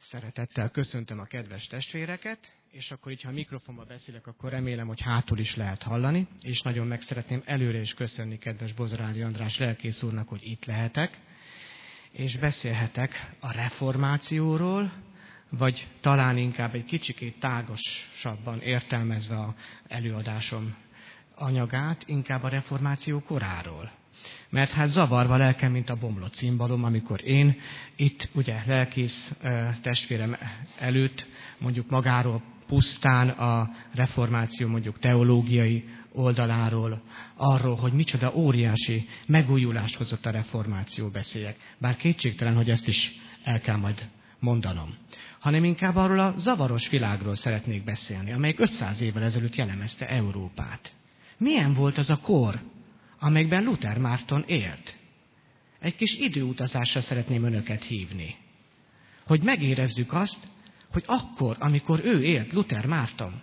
Szeretettel köszöntöm a kedves testvéreket, és akkor így, ha a mikrofonba beszélek, akkor remélem, hogy hátul is lehet hallani, és nagyon meg szeretném előre is köszönni kedves Bozorádi András lelkész úrnak, hogy itt lehetek, és beszélhetek a reformációról, vagy talán inkább egy kicsikét tágasabban értelmezve az előadásom anyagát, inkább a reformáció koráról. Mert hát zavarva lelkem, mint a bomlott cimbalom, amikor én itt ugye lelkész testvérem előtt mondjuk magáról pusztán a reformáció mondjuk teológiai oldaláról, arról, hogy micsoda óriási megújulást hozott a reformáció beszéljek. Bár kétségtelen, hogy ezt is el kell majd mondanom. Hanem inkább arról a zavaros világról szeretnék beszélni, amelyik 500 évvel ezelőtt jellemezte Európát. Milyen volt az a kor, amelyben Luther Márton élt? Egy kis időutazásra szeretném önöket hívni. Hogy megérezzük azt, hogy akkor, amikor ő élt, Luther Márton,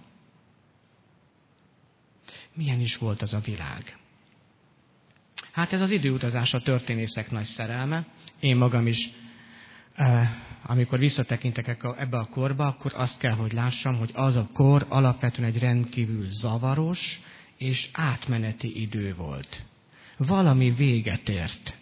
milyen is volt az a világ. Hát ez az időutazás a történészek nagy szerelme. Én magam is, amikor visszatekintek ebbe a korba, akkor azt kell, hogy lássam, hogy az a kor alapvetően egy rendkívül zavaros és átmeneti idő volt. Valami véget ért.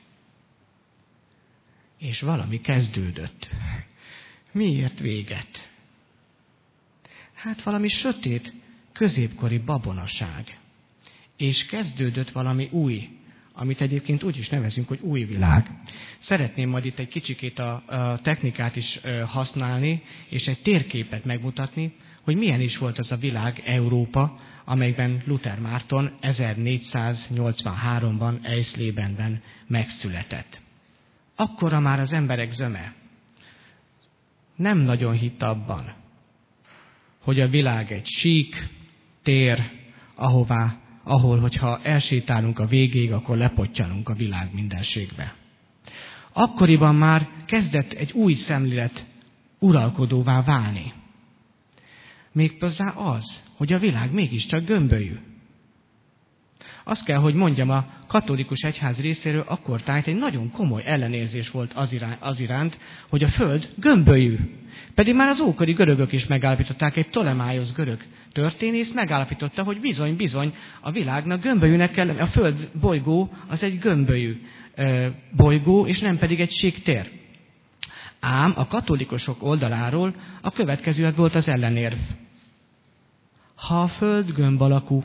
És valami kezdődött. Miért véget? Hát valami sötét, középkori babonaság. És kezdődött valami új, amit egyébként úgy is nevezünk, hogy új világ. Szeretném majd itt egy kicsikét a technikát is használni, és egy térképet megmutatni, hogy milyen is volt az a világ, Európa, amelyben Luther Márton 1483-ban Eisleben megszületett. Akkora már az emberek zöme nem nagyon hitt abban, hogy a világ egy sík tér, ahol, hogyha elsétálunk a végéig, akkor lepottyanunk a világ mindenségbe. Akkoriban már kezdett egy új szemlélet uralkodóvá válni. Méghozzá az, hogy a világ mégiscsak gömbölyű. Azt kell, hogy mondjam, a katolikus egyház részéről akkortájt egy nagyon komoly ellenérzés volt az iránt, hogy a föld gömbölyű. Pedig már az ókori görögök is megállapították, egy Ptolemáiosz görög történész megállapította, hogy bizony, a világnak gömbölyűnek kell lenni. A föld bolygó az egy gömbölyű bolygó, és nem pedig egy sík tér. Ám a katolikusok oldaláról a következő volt az ellenérv. Ha a föld gömb alakú,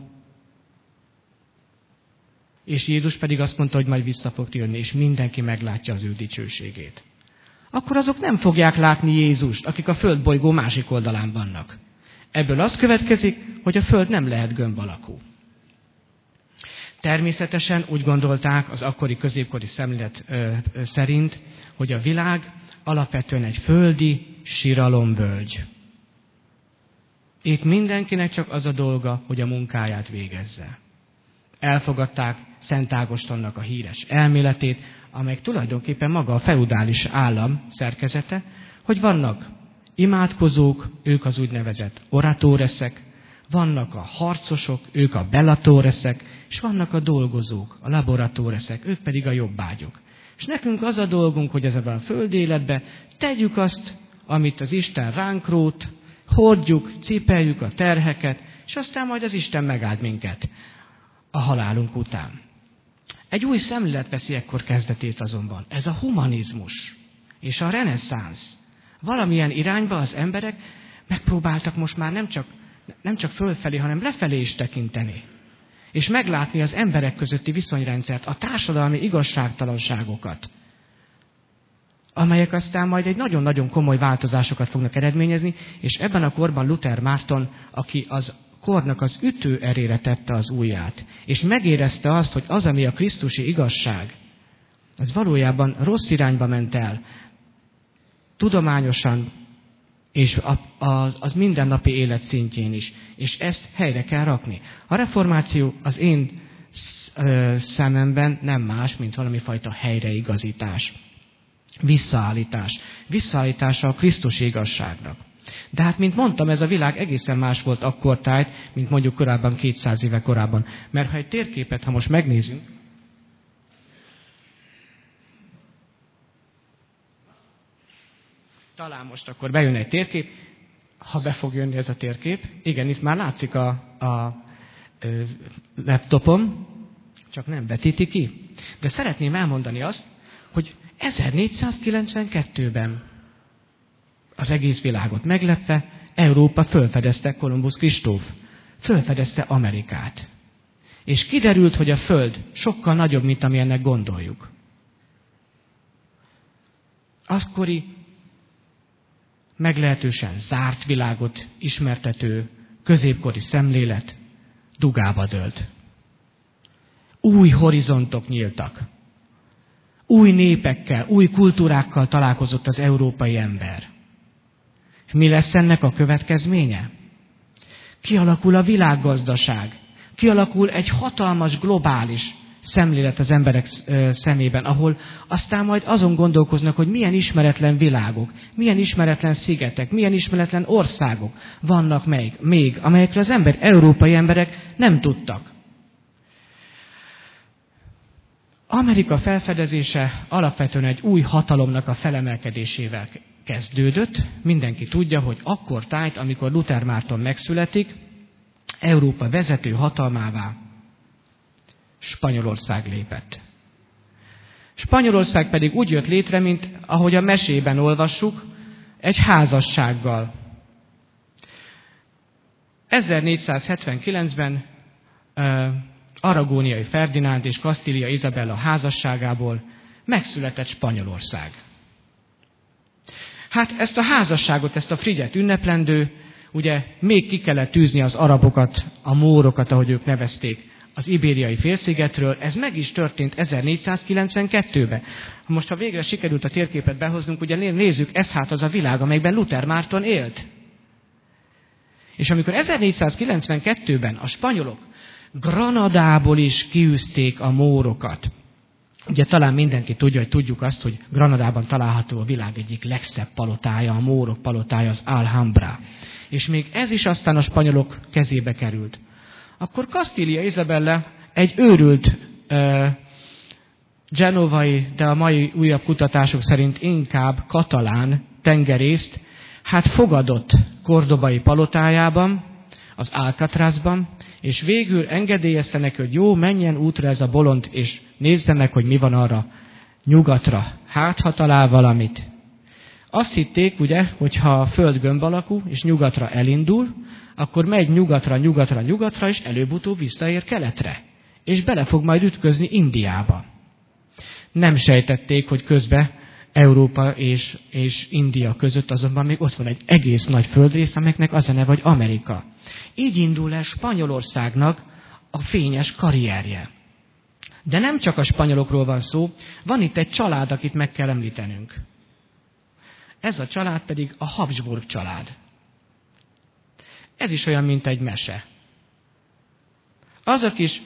és Jézus pedig azt mondta, hogy majd vissza fog térni, és mindenki meglátja az ő dicsőségét, akkor azok nem fogják látni Jézust, akik a földbolygó másik oldalán vannak. Ebből az következik, hogy a föld nem lehet gömb alakú. Természetesen úgy gondolták az akkori középkori szemlélet szerint, hogy a világ alapvetően egy földi siralomvölgy. Itt mindenkinek csak az a dolga, hogy a munkáját végezze. Elfogadták Szent Ágostonnak a híres elméletét, amely tulajdonképpen maga a feudális állam szerkezete, hogy vannak imádkozók, ők az úgynevezett oratoreszek, vannak a harcosok, ők a bellatoreszek, és vannak a dolgozók, a laboratoreszek, ők pedig a jobbágyok. És nekünk az a dolgunk, hogy ezzel a földéletben tegyük azt, amit az Isten ránk rót, hordjuk, cipeljük a terheket, és aztán majd az Isten megáld minket a halálunk után. Egy új szemlélet veszi ekkor kezdetét azonban. Ez a humanizmus és a reneszánsz. Valamilyen irányba az emberek megpróbáltak most már nem csak fölfelé, hanem lefelé is tekinteni. És meglátni az emberek közötti viszonyrendszert, a társadalmi igazságtalanságokat, amelyek aztán majd egy nagyon-nagyon komoly változásokat fognak eredményezni, és ebben a korban Luther Márton, aki az kornak az ütőerére tette az ujját, és megérezte azt, hogy az, ami a krisztusi igazság, az valójában rossz irányba ment el, tudományosan, és az mindennapi élet szintjén is. És ezt helyre kell rakni. A reformáció az én szememben nem más, mint valami fajta helyreigazítás. Visszaállítás. Visszaállítása a krisztusi igazságnak. De hát, mint mondtam, ez a világ egészen más volt akkortájt, mint mondjuk korábban, 200 éve korábban. Mert ha egy térképet, ha most megnézünk, talán most akkor bejön egy térkép, ha be fog jönni ez a térkép. Igen, itt már látszik a laptopom, csak nem vetíti ki. De szeretném elmondani azt, hogy 1492-ben az egész világot meglepve Európa fölfedezte Kolumbusz Kristóf. Fölfedezte Amerikát. És kiderült, hogy a Föld sokkal nagyobb, mint amilyennek gondoljuk. Azkori meglehetősen zárt világot ismertető középkori szemlélet dugába dőlt. Új horizontok nyíltak. Új népekkel, új kultúrákkal találkozott az európai ember. És mi lesz ennek a következménye? Kialakul a világgazdaság. Kialakul egy hatalmas, globális szemlélet az emberek szemében, ahol aztán majd azon gondolkoznak, hogy milyen ismeretlen világok, milyen ismeretlen szigetek, milyen ismeretlen országok vannak még, amelyekről az európai emberek nem tudtak. Amerika felfedezése alapvetően egy új hatalomnak a felemelkedésével kezdődött. Mindenki tudja, hogy akkor tájt, amikor Luther Márton megszületik, Európa vezető hatalmává Spanyolország lépett. Spanyolország pedig úgy jött létre, mint ahogy a mesében olvassuk, egy házassággal. 1479-ben Aragóniai Ferdinánd és Kasztília Izabella házasságából megszületett Spanyolország. Hát ezt a házasságot, ezt a frigyet ünneplendő, ugye még ki kellett tűzni az arabokat, a mórokat, ahogy ők nevezték, az Ibériai félszigetről. Ez meg is történt 1492-ben. Most, ha végre sikerült a térképet behoznunk, ugye nézzük, ez hát az a világ, amelyben Luther Márton élt. És amikor 1492-ben a spanyolok Granadából is kiűzték a mórokat. Ugye talán mindenki tudja, hogy tudjuk azt, hogy Granadában található a világ egyik legszebb palotája, a mórok palotája, az Alhambra. És még ez is aztán a spanyolok kezébe került. Akkor Kasztília Izabella egy őrült genovai, de a mai újabb kutatások szerint inkább katalán tengerészt, hát fogadott kordobai palotájában, az Alcatrazban, és végül engedélyezte neki, hogy jó, menjen útra ez a bolond, és nézze meg, hogy mi van arra nyugatra. Hát, ha talál valamit. Azt hitték, ugye, hogyha a föld gömb alakú, és nyugatra elindul, akkor megy nyugatra, és előbb-utóbb visszaér keletre. És bele fog majd ütközni Indiába. Nem sejtették, hogy közben Európa és India között azonban még ott van egy egész nagy földrész, amelynek az a neve, hogy Amerika. Így indul el Spanyolországnak a fényes karrierje. De nem csak a spanyolokról van szó, van itt egy család, akit meg kell említenünk. Ez a család pedig a Habsburg család. Ez is olyan, mint egy mese. Az a kis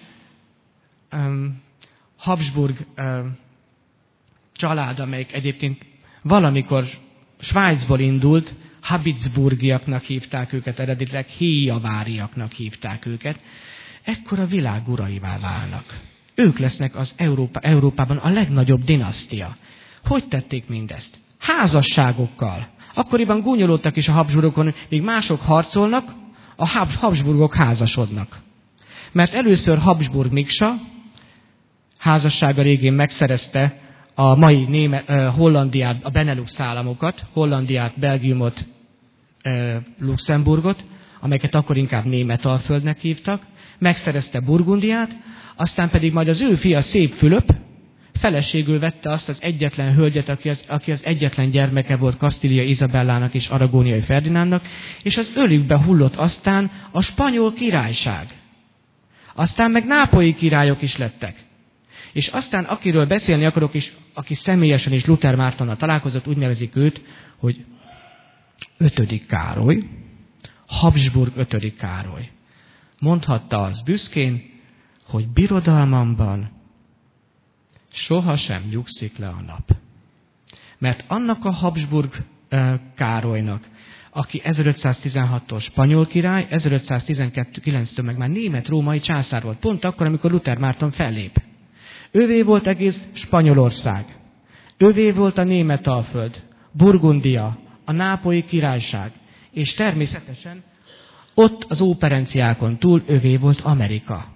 Habsburg család, amelyik egyébként valamikor Svájcból indult, Habsburgiaknak hívták őket, eredetileg héjaváriaknak hívták őket, ekkor a világ uraivá válnak. Ők lesznek az Európában a legnagyobb dinasztia. Hogy tették mindezt? Házasságokkal. Akkoriban gúnyolódtak is a Habsburgokon, míg mások harcolnak, a Habsburgok házasodnak. Mert először Habsburg Miksa házassága régén megszerezte a mai Hollandiát, a Benelux államokat, Hollandiát, Belgiumot, Luxemburgot, amelyeket akkor inkább Németalföldnek hívtak, megszerezte Burgundiát, aztán pedig majd az ő fia Szép Fülöp feleségül vette azt az egyetlen hölgyet, aki az egyetlen gyermeke volt Kasztília Izabellának és Aragóniai Ferdinándnak, és az ölükbe hullott aztán a spanyol királyság. Aztán meg nápolyi királyok is lettek. És aztán, akiről beszélni akarok, és aki személyesen is Luther Mártonnal találkozott, úgy nevezik őt, hogy 5. Károly, Habsburg 5. Károly. Mondhatta az büszkén, hogy birodalmamban sohasem nyugszik le a nap. Mert annak a Habsburg Károlynak, aki 1516-tól spanyol király, 1519-től meg már német-római császár volt, pont akkor, amikor Luther Márton fellép. Ővé volt egész Spanyolország. Ővé volt a Németalföld, Burgundia, a Nápolyi Királyság. És természetesen ott az óperenciákon túl övé volt Amerika.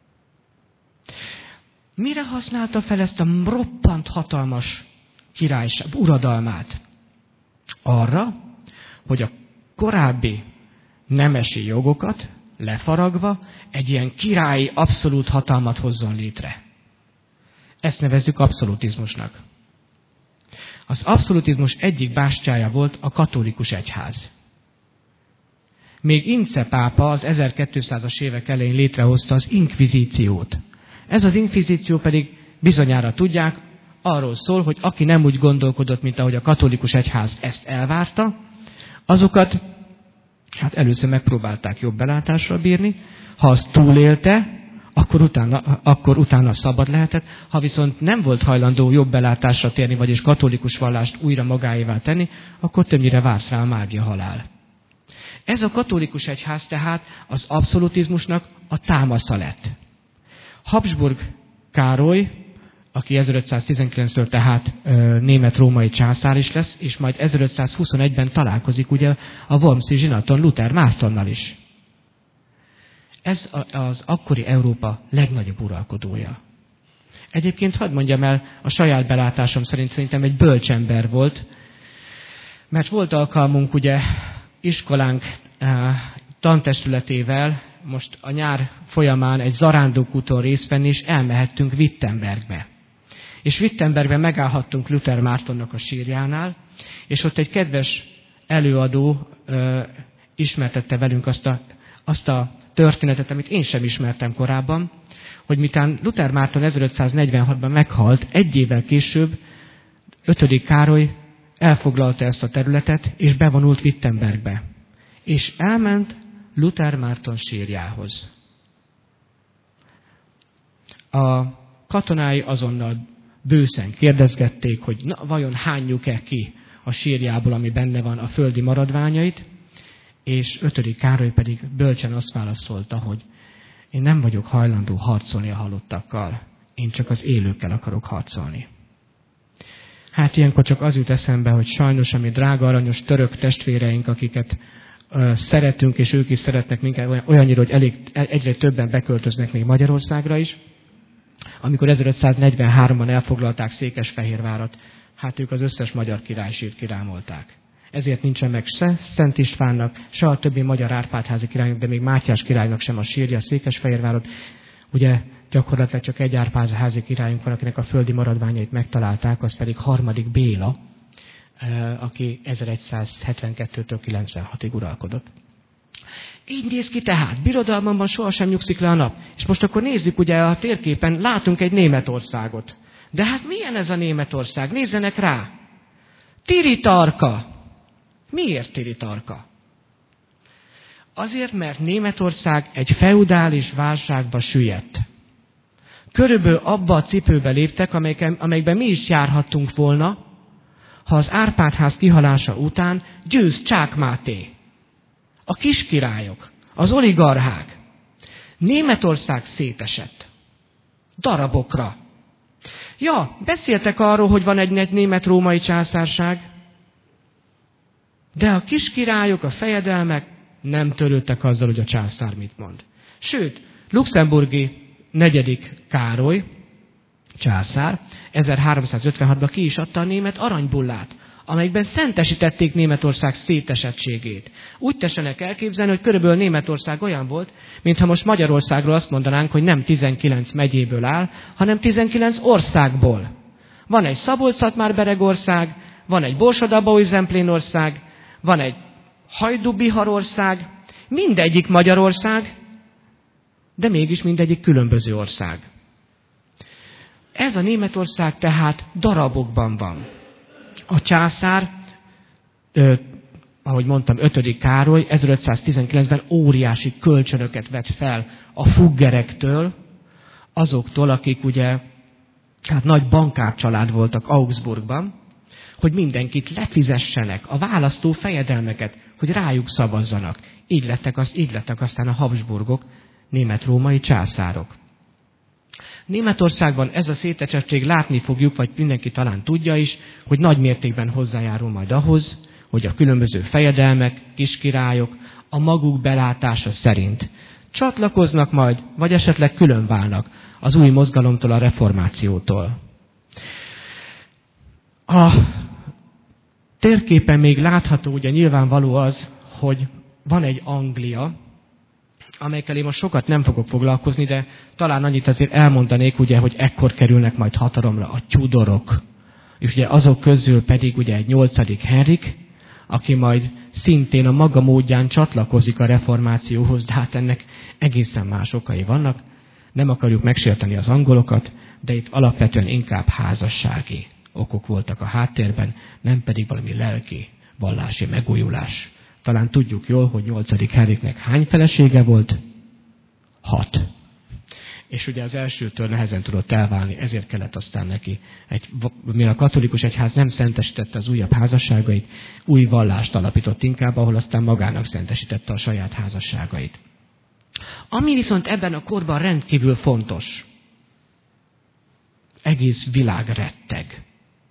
Mire használta fel ezt a roppant hatalmas királyság, uradalmát? Arra, hogy a korábbi nemesi jogokat lefaragva egy ilyen királyi abszolút hatalmat hozzon létre. Ezt nevezzük abszolutizmusnak. Az abszolutizmus egyik bástyája volt a katolikus egyház. Még Ince pápa az 1200-as évek elején létrehozta az inkvizíciót. Ez az inkvizíció pedig bizonyára tudják, arról szól, hogy aki nem úgy gondolkodott, mint ahogy a katolikus egyház ezt elvárta, azokat először megpróbálták jobb belátással bírni, ha azt túlélte, akkor utána szabad lehetett, ha viszont nem volt hajlandó jobb belátásra térni, vagyis katolikus vallást újra magáévá tenni, akkor többnyire várt rá a mágia halál. Ez a katolikus egyház tehát az abszolutizmusnak a támasza lett. Habsburg Károly, aki 1519-től tehát német-római császár is lesz, és majd 1521-ben találkozik ugye a Wormsi zsinaton Luther Mártonnal is. Ez az akkori Európa legnagyobb uralkodója. Egyébként hadd mondjam el, a saját belátásom szerint szerintem egy bölcsember volt, mert volt alkalmunk ugye iskolánk tantestületével most a nyár folyamán egy zarándokúton részt venni, és elmehettünk Wittenbergbe. És Wittenbergben megállhattunk Luther Mártonnak a sírjánál, és ott egy kedves előadó ismertette velünk azt a történetet, amit én sem ismertem korábban, hogy miután Luther Márton 1546-ban meghalt, egy évvel később 5. Károly elfoglalta ezt a területet, és bevonult Wittenbergbe. És elment Luther Márton sírjához. A katonái azonnal bőszen kérdezgették, hogy na, vajon hányjuk-e ki a sírjából, ami benne van, a földi maradványait, és 5. Károly pedig bölcsen azt válaszolta, hogy én nem vagyok hajlandó harcolni a halottakkal, én csak az élőkkel akarok harcolni. Hát ilyenkor csak az jut eszembe, hogy sajnos, ami drága aranyos török testvéreink, akiket szeretünk, és ők is szeretnek minket olyannyira, hogy egyre többen beköltöznek még Magyarországra is. Amikor 1543-ban elfoglalták Székesfehérvárat, hát ők az összes magyar királysírt kirámolták. Ezért nincsen meg se Szent Istvánnak, se a többi magyar Árpád-házi királynak, de még Mátyás királynak sem a sírja Székesfehérvárat. Ugye gyakorlatilag csak egy Árpád-házi királyunk van, akinek a földi maradványait megtalálták, az pedig 3. Béla, aki 1172-től 96-ig uralkodott. Így néz ki tehát, birodalmamban sohasem nyugszik le a nap. És most akkor nézzük, ugye a térképen látunk egy Németországot. De hát milyen ez a Németország? Nézzenek rá! Tiritarka! Miért tiritarka? Azért, mert Németország egy feudális válságba süllyedt. Körülbelül abba a cipőbe léptek, amelyikben mi is járhattunk volna, ha az Árpád-ház kihalása után győz Csák Máté. A kiskirályok, az oligarchák. Németország szétesett. Darabokra. Ja, beszéltek arról, hogy van egy német-római császárság, de a kiskirályok, a fejedelmek nem törődtek azzal, hogy a császár mit mond. Sőt, luxemburgi 4. Károly, császár, 1356-ban ki is adta a német aranybullát, amelyikben szentesítették Németország szétesettségét. Úgy tessenek elképzelni, hogy körülbelül Németország olyan volt, mintha most Magyarországról azt mondanánk, hogy nem 19 megyéből áll, hanem 19 országból. Van egy Szabolcs-Szatmár-Bereg ország, van egy Borsod-Abaúj-Zemplén ország, van egy Hajdú-Bihar ország, mindegyik Magyarország, de mégis mindegyik különböző ország. Ez a Németország tehát darabokban van. A császár, ahogy mondtam, 5. Károly 1519-ben óriási kölcsönöket vett fel a fuggerektől, azoktól, akik ugye hát nagy bankárcsalád voltak Augsburgban, hogy mindenkit lefizessenek a választó fejedelmeket, hogy rájuk szavazzanak. Így lettek aztán a Habsburgok, német-római császárok. Németországban ez a szétecsettség látni fogjuk, vagy mindenki talán tudja is, hogy nagy mértékben hozzájárul majd ahhoz, hogy a különböző fejedelmek, kiskirályok a maguk belátása szerint csatlakoznak majd, vagy esetleg külön válnak az új mozgalomtól, a reformációtól. A térképen még látható, ugye nyilvánvaló az, hogy van egy Anglia, amelyekkel én most sokat nem fogok foglalkozni, de talán annyit azért elmondanék, ugye, hogy ekkor kerülnek majd hatalomra a Tudorok. És ugye azok közül pedig ugye egy 8. Henrik, aki majd szintén a maga módján csatlakozik a reformációhoz, de hát ennek egészen más okai vannak. Nem akarjuk megsérteni az angolokat, de itt alapvetően inkább házassági okok voltak a háttérben, nem pedig valami lelki, vallási megújulás. Talán tudjuk jól, hogy 8. Henriknek hány felesége volt? 6. És ugye az elsőtől nehezen tudott elválni, ezért kellett aztán neki, mivel a katolikus egyház nem szentesítette az újabb házasságait, új vallást alapított inkább, ahol aztán magának szentesítette a saját házasságait. Ami viszont ebben a korban rendkívül fontos, egész világ retteg.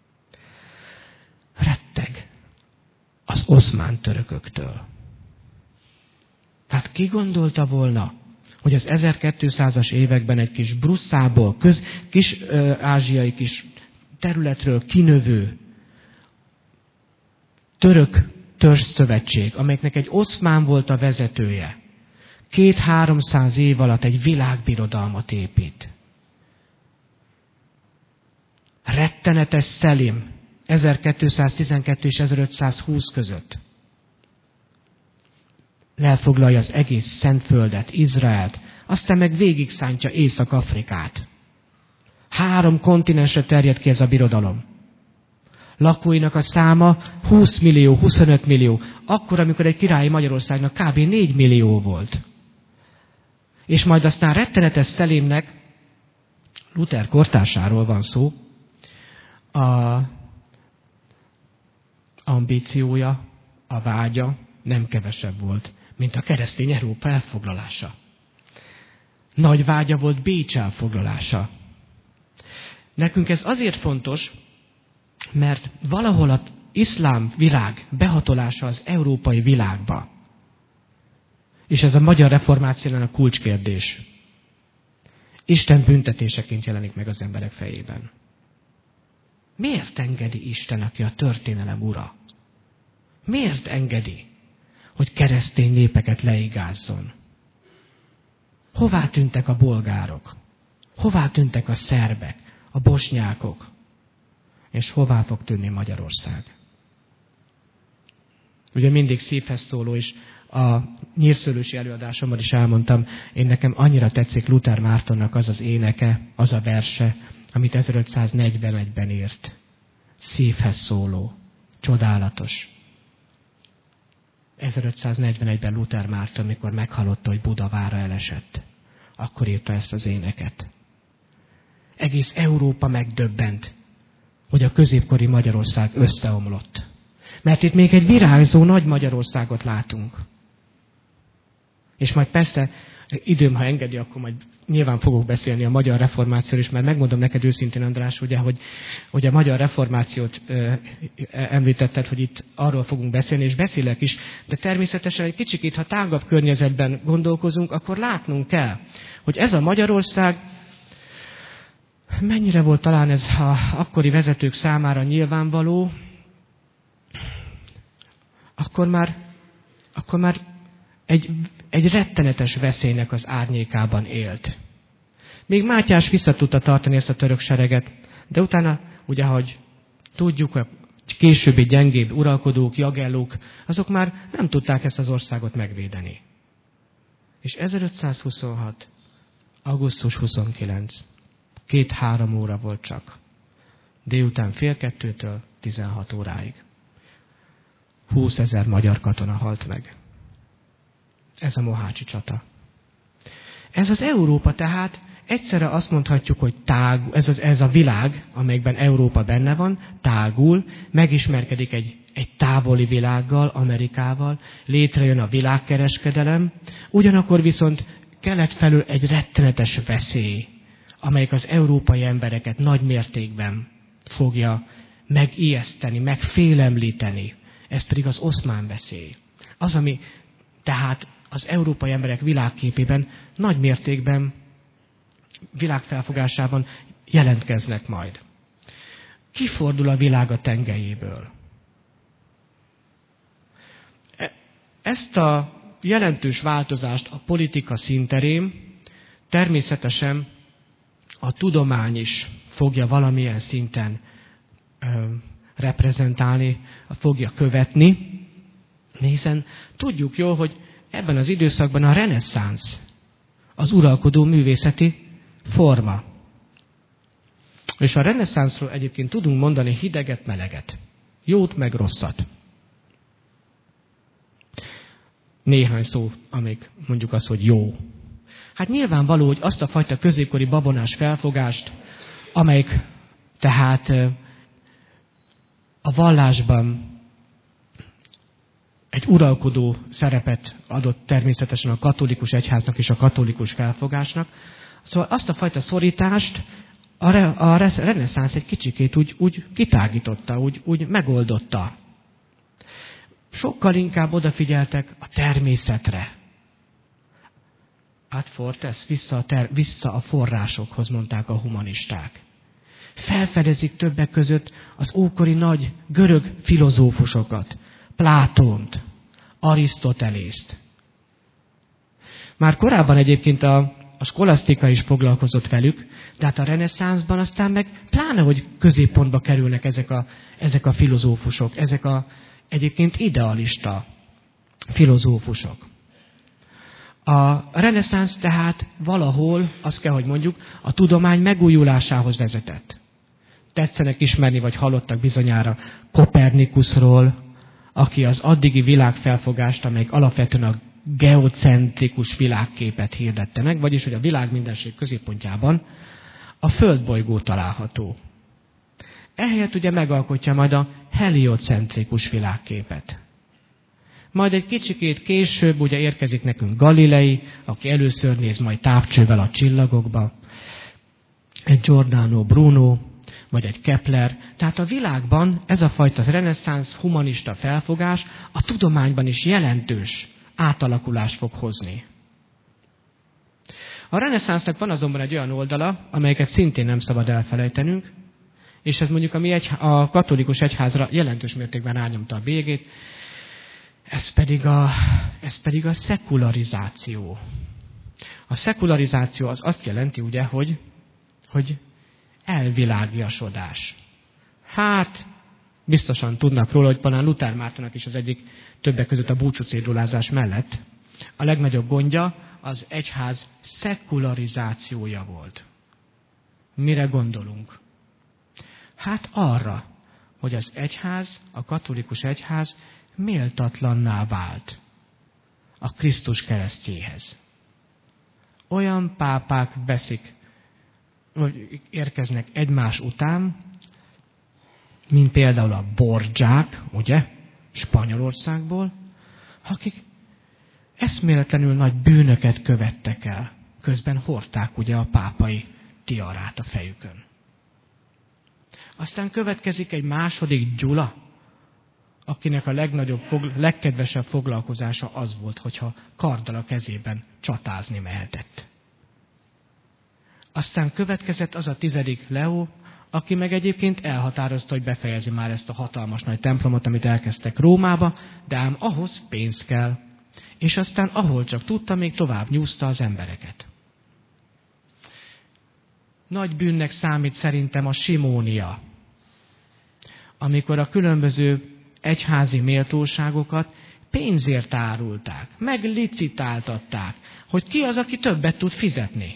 Retteg az oszmán törököktől. Tehát ki gondolta volna, hogy az 1200-as években egy kis Brusszából, kis ázsiai kis területről kinövő török törzsszövetség, amelyeknek egy oszmán volt a vezetője, 200-300 év alatt egy világbirodalmat épít. Rettenetes Szelim 1212 és 1520 között lefoglalja az egész Szentföldet, Izraelt, aztán meg végig szántja Észak-Afrikát. 3 kontinensre terjed ki ez a birodalom. Lakóinak a száma 20 millió, 25 millió. Akkor, amikor egy királyi Magyarországnak kb. 4 millió volt. És majd aztán rettenetes Szelimnek, Luther kortársáról van szó, a ambíciója, a vágya nem kevesebb volt, mint a keresztény Európa elfoglalása. Nagy vágya volt Bécs elfoglalása. Nekünk ez azért fontos, mert valahol az iszlám világ behatolása az európai világba. És ez a magyar reformációnak a kulcskérdés. Isten büntetéseként jelenik meg az emberek fejében. Miért engedi Isten, aki a történelem ura? Miért engedi, hogy keresztény népeket leigázzon? Hová tűntek a bolgárok? Hová tűntek a szerbek, a bosnyákok? És hová fog tűnni Magyarország? Ugye mindig szívhez szóló, és a nyírszőlősi előadásomban is elmondtam, én nekem annyira tetszik Luther Mártonnak az az éneke, az a verse, amit 1541-ben írt. Szívhez szóló, csodálatos. 1541-ben Luther Márton, amikor meghallotta, hogy Budavára elesett, akkor írta ezt az éneket. Egész Európa megdöbbent, hogy a középkori Magyarország összeomlott. Mert itt még egy virágzó nagy Magyarországot látunk. És majd persze, időm, ha engedi, akkor majd nyilván fogok beszélni a magyar reformációról is, mert megmondom neked őszintén, András, ugye, hogy a magyar reformációt említetted, hogy itt arról fogunk beszélni, és beszélek is, de természetesen egy kicsit, ha tágabb környezetben gondolkozunk, akkor látnunk kell, hogy ez a Magyarország mennyire volt talán ez az akkori vezetők számára nyilvánvaló, akkor már egy rettenetes veszélynek az árnyékában élt. Még Mátyás vissza tudta tartani ezt a török sereget, de utána, ugye, ahogy tudjuk, a későbbi gyengébb uralkodók, jagellók, azok már nem tudták ezt az országot megvédeni. És 1526. augusztus 29. 2-3 óra volt csak. Délután 1:30-től 16 óráig. 20 000 magyar katona halt meg. Ez a mohácsi csata. Ez az Európa tehát, egyszerre azt mondhatjuk, hogy tágul, ez a világ, amelyben Európa benne van, tágul, megismerkedik egy távoli világgal, Amerikával, létrejön a világkereskedelem, ugyanakkor viszont kelet felől egy rettenetes veszély, amelyik az európai embereket nagy mértékben fogja megijeszteni, megfélemlíteni. Ez pedig az oszmán veszély. Az, ami tehát az európai emberek világképében nagy mértékben, világfelfogásában jelentkeznek majd. Kifordul a világ a tengelyéből. Ezt a jelentős változást a politika színterén természetesen a tudomány is fogja valamilyen szinten reprezentálni, fogja követni, hiszen tudjuk jól, hogy ebben az időszakban a reneszánsz az uralkodó művészeti forma. És a reneszánszról egyébként tudunk mondani hideget, meleget, jót meg rosszat. Néhány szó, amíg mondjuk az, hogy jó. Hát nyilvánvaló, hogy azt a fajta középkori babonás felfogást, amelyik tehát a vallásban egy uralkodó szerepet adott természetesen a katolikus egyháznak és a katolikus felfogásnak. Szóval azt a fajta szorítást a reneszánsz egy kicsikét úgy kitágította, úgy megoldotta. Sokkal inkább odafigyeltek a természetre. Ad fortes, vissza a forrásokhoz, mondták a humanisták. Felfedezik többek között az ókori nagy görög filozófusokat, Plátont, Arisztotelészt. Már korábban egyébként a skolasztika is foglalkozott velük, de hát a reneszánszban aztán meg pláne, hogy középpontba kerülnek ezek a filozófusok, ezek a egyébként idealista filozófusok. A reneszánsz tehát valahol, azt kell, hogy mondjuk, a tudomány megújulásához vezetett. Tetszenek ismerni, vagy hallottak bizonyára Kopernikusról, aki az addigi világfelfogást, amelyik alapvetően a geocentrikus világképet hirdette meg, vagyis, hogy a világ mindenség középpontjában a földbolygó található. Ehelyett ugye megalkotja majd a heliocentrikus világképet. Majd egy kicsikét később ugye érkezik nekünk Galilei, aki először néz majd távcsővel a csillagokba, egy Giordano Bruno, vagy egy Kepler. Tehát a világban ez a fajta reneszánsz humanista felfogás a tudományban is jelentős átalakulást fog hozni. A reneszánsznak van azonban egy olyan oldala, amelyeket szintén nem szabad elfelejtenünk, és ez mondjuk a katolikus egyházra jelentős mértékben rányomta a bélyegét, ez pedig a szekularizáció. A szekularizáció az azt jelenti ugye, hogy elvilágiasodás. Hát, biztosan tudnak róla, hogy Panán Luther Mártonnak is az egyik többek között a búcsúcédulázás mellett a legnagyobb gondja az egyház szekularizációja volt. Mire gondolunk? Hát arra, hogy az egyház, a katolikus egyház méltatlanná vált a Krisztus keresztjéhez. Olyan pápák érkeznek egymás után, mint például a Borgiák, ugye, Spanyolországból, akik eszméletlenül nagy bűnöket követtek el, közben hordták ugye a pápai tiarát a fejükön. Aztán következik egy második Gyula, akinek a legkedvesebb foglalkozása az volt, hogyha karddal a kezében csatázni mehetett. Aztán következett az a 10. Leó, aki meg egyébként elhatározta, hogy befejezi már ezt a hatalmas nagy templomot, amit elkezdtek Rómába, de ám ahhoz pénz kell. És aztán ahol csak tudta, még tovább nyúzta az embereket. Nagy bűnnek számít szerintem a simónia, amikor a különböző egyházi méltóságokat pénzért árulták, meg licitáltatták, hogy ki az, aki többet tud fizetni.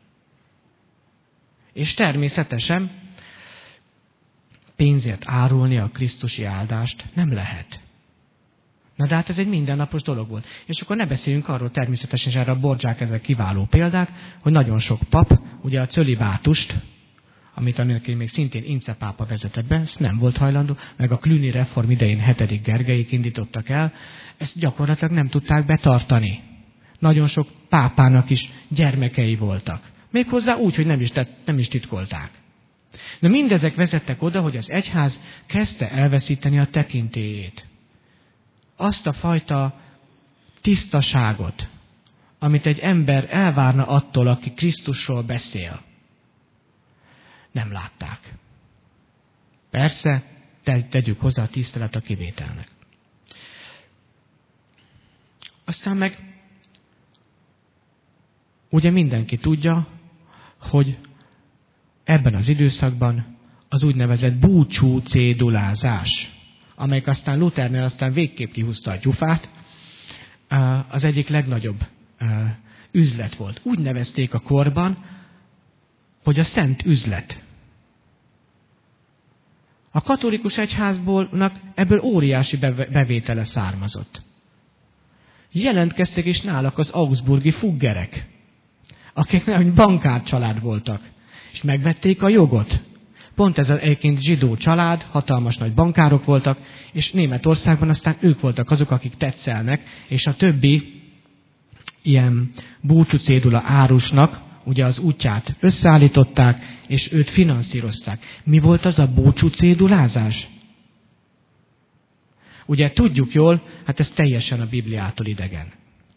És természetesen pénzért árulni a krisztusi áldást nem lehet. Na de hát ez egy mindennapos dolog volt. És akkor ne beszéljünk arról természetesen, és erre a Borgiák ezek kiváló példák, hogy nagyon sok pap, ugye a cölibátust, amit annak még szintén Ince pápa vezetett be, ezt nem volt hajlandó, meg a Cluny reform idején 7. Gergelyék indítottak el, ezt gyakorlatilag nem tudták betartani. Nagyon sok pápának is gyermekei voltak. Méghozzá úgy, hogy nem is titkolták. De mindezek vezettek oda, hogy az egyház kezdte elveszíteni a tekintélyét. azt a fajta tisztaságot, amit egy ember elvárna attól, aki Krisztusról beszél, nem látták. Persze, tegyük hozzá a tisztelet a kivételnek. Aztán meg ugye mindenki tudja, hogy ebben az időszakban az úgynevezett búcsú cédulázás, amelyik aztán Luthernél aztán végképp kihúzta a gyufát, az egyik legnagyobb üzlet volt. Úgy nevezték a korban, hogy a szent üzlet. A katolikus egyházból ebből óriási bevétele származott. Jelentkeztek is nálak az augsburgi fuggerek, akik bankár család voltak, és megvették a jogot. Pont ez egyébként zsidó család, hatalmas nagy bankárok voltak, és Németországban aztán ők voltak azok, akik tetszelnek, és a többi ilyen búcsúcédula árusnak ugye az útját összeállították, és őt finanszírozták. Mi volt az a búcsúcédulázás? Ugye tudjuk jól, hát ez teljesen a Bibliától idegen.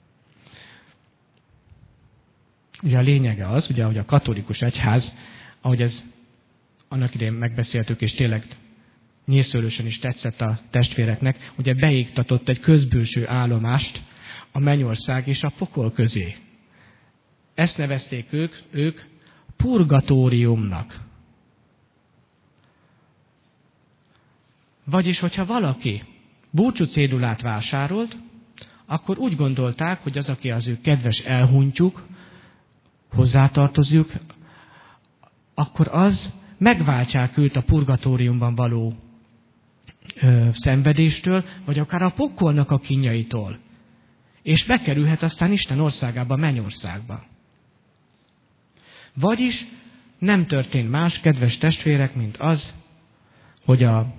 Ugye a lényege az, ugye, hogy a katolikus egyház, ahogy ez annak idején megbeszéltük, és tényleg nyírszőlősen is tetszett a testvéreknek, ugye beiktatott egy közbülső állomást a mennyország és a pokol közé. Ezt nevezték ők purgatóriumnak. Vagyis, hogyha valaki búcsúcédulát vásárolt, akkor úgy gondolták, hogy az, aki az ő kedves elhunytjuk, hozzátartozik, akkor az megváltsák őt a purgatóriumban való szenvedéstől, vagy akár a pokolnak a kínjaitól. És bekerülhet aztán Isten országába, mennyországba. Vagyis nem történt más, kedves testvérek, mint az, hogy a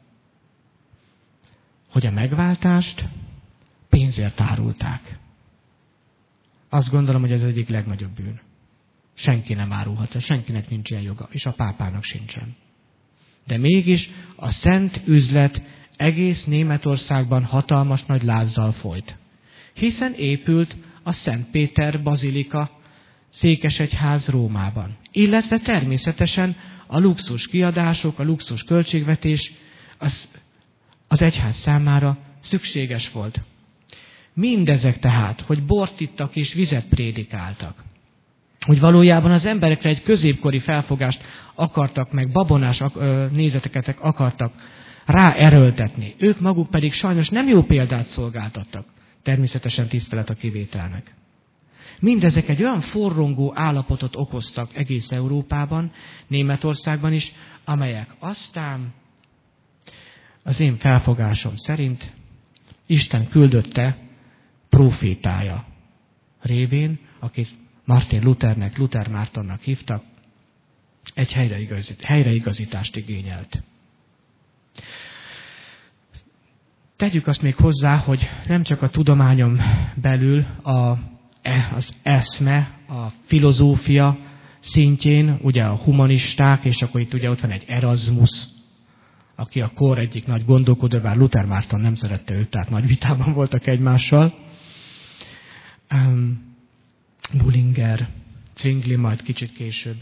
megváltást pénzért árulták. Azt gondolom, hogy ez az egyik legnagyobb bűn. Senki nem árulhat el, senkinek nincs ilyen joga, és a pápának sincsen. De mégis a szent üzlet egész Németországban hatalmas nagy lázzal folyt. Hiszen épült a Szent Péter bazilika, székesegyház Rómában. Illetve természetesen a luxus kiadások, a luxus költségvetés az egyház számára szükséges volt. Mindezek tehát, hogy bort ittak és vizet prédikáltak, hogy valójában az emberekre egy középkori felfogást akartak, meg babonás nézeteket akartak ráerőltetni. Ők maguk pedig sajnos nem jó példát szolgáltattak. Természetesen tisztelet a kivételnek. Mindezek egy olyan forrongó állapotot okoztak egész Európában, Németországban is, amelyek aztán az én felfogásom szerint Isten küldötte prófétája révén, akit Martin Luthernek, Luther Mártonnak hívtak, egy helyreigazítást igényelt. Tegyük azt még hozzá, hogy nem csak a tudományon belül az eszme, a filozófia szintjén, ugye a humanisták, és akkor itt ugye ott van egy Erasmus, aki a kor egyik nagy gondolkodó, bár Luther Márton nem szerette őt, tehát nagy vitában voltak egymással. Bullinger, Zwingli majd kicsit később.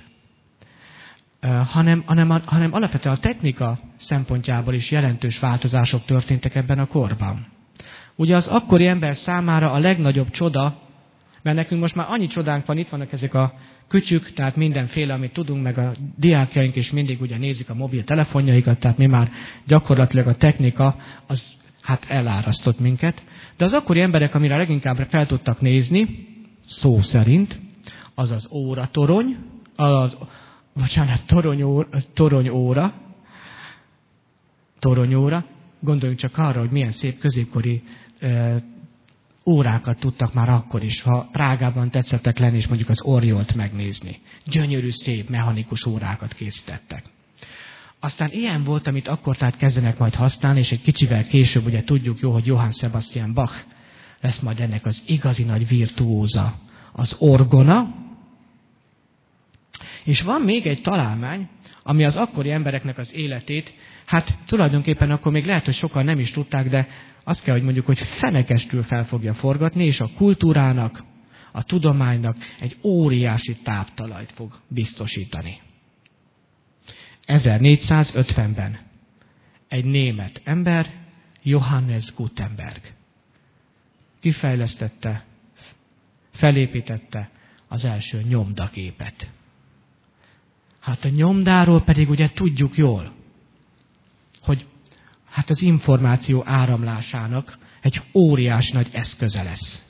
Hanem alapvetően a technika szempontjából is jelentős változások történtek ebben a korban. Ugye az akkori ember számára a legnagyobb csoda, mert nekünk most már annyi csodánk van, itt vannak ezek a kütyük, tehát mindenféle, amit tudunk, meg a diákjaink is mindig ugye nézik a mobiltelefonjaikat, tehát mi már gyakorlatilag a technika, az hát elárasztott minket. De az akkori emberek, amire leginkább fel tudtak nézni, szó szerint, az az óratorony, toronyóra. Gondoljunk csak arra, hogy milyen szép középkori órákat tudtak már akkor is, ha Prágában tetszettek lenni, és mondjuk az Oriolt megnézni. Gyönyörű, szép, mechanikus órákat készítettek. Aztán ilyen volt, amit akkor tehát kezdenek majd használni, és egy kicsivel később ugye tudjuk jó, hogy Johann Sebastian Bach lesz majd ennek az igazi nagy virtuóza, az orgona. És van még egy találmány, ami az akkori embereknek az életét, hát tulajdonképpen akkor még lehet, hogy sokan nem is tudták, de azt kell, hogy mondjuk, hogy fenekestül fel fogja forgatni, és a kultúrának, a tudománynak egy óriási táptalajt fog biztosítani. 1450-ben egy német ember, Johannes Gutenberg kifejlesztette, felépítette az első nyomdaképet. Hát a nyomdáról pedig ugye tudjuk jól, hogy hát az információ áramlásának egy óriás nagy eszköze lesz.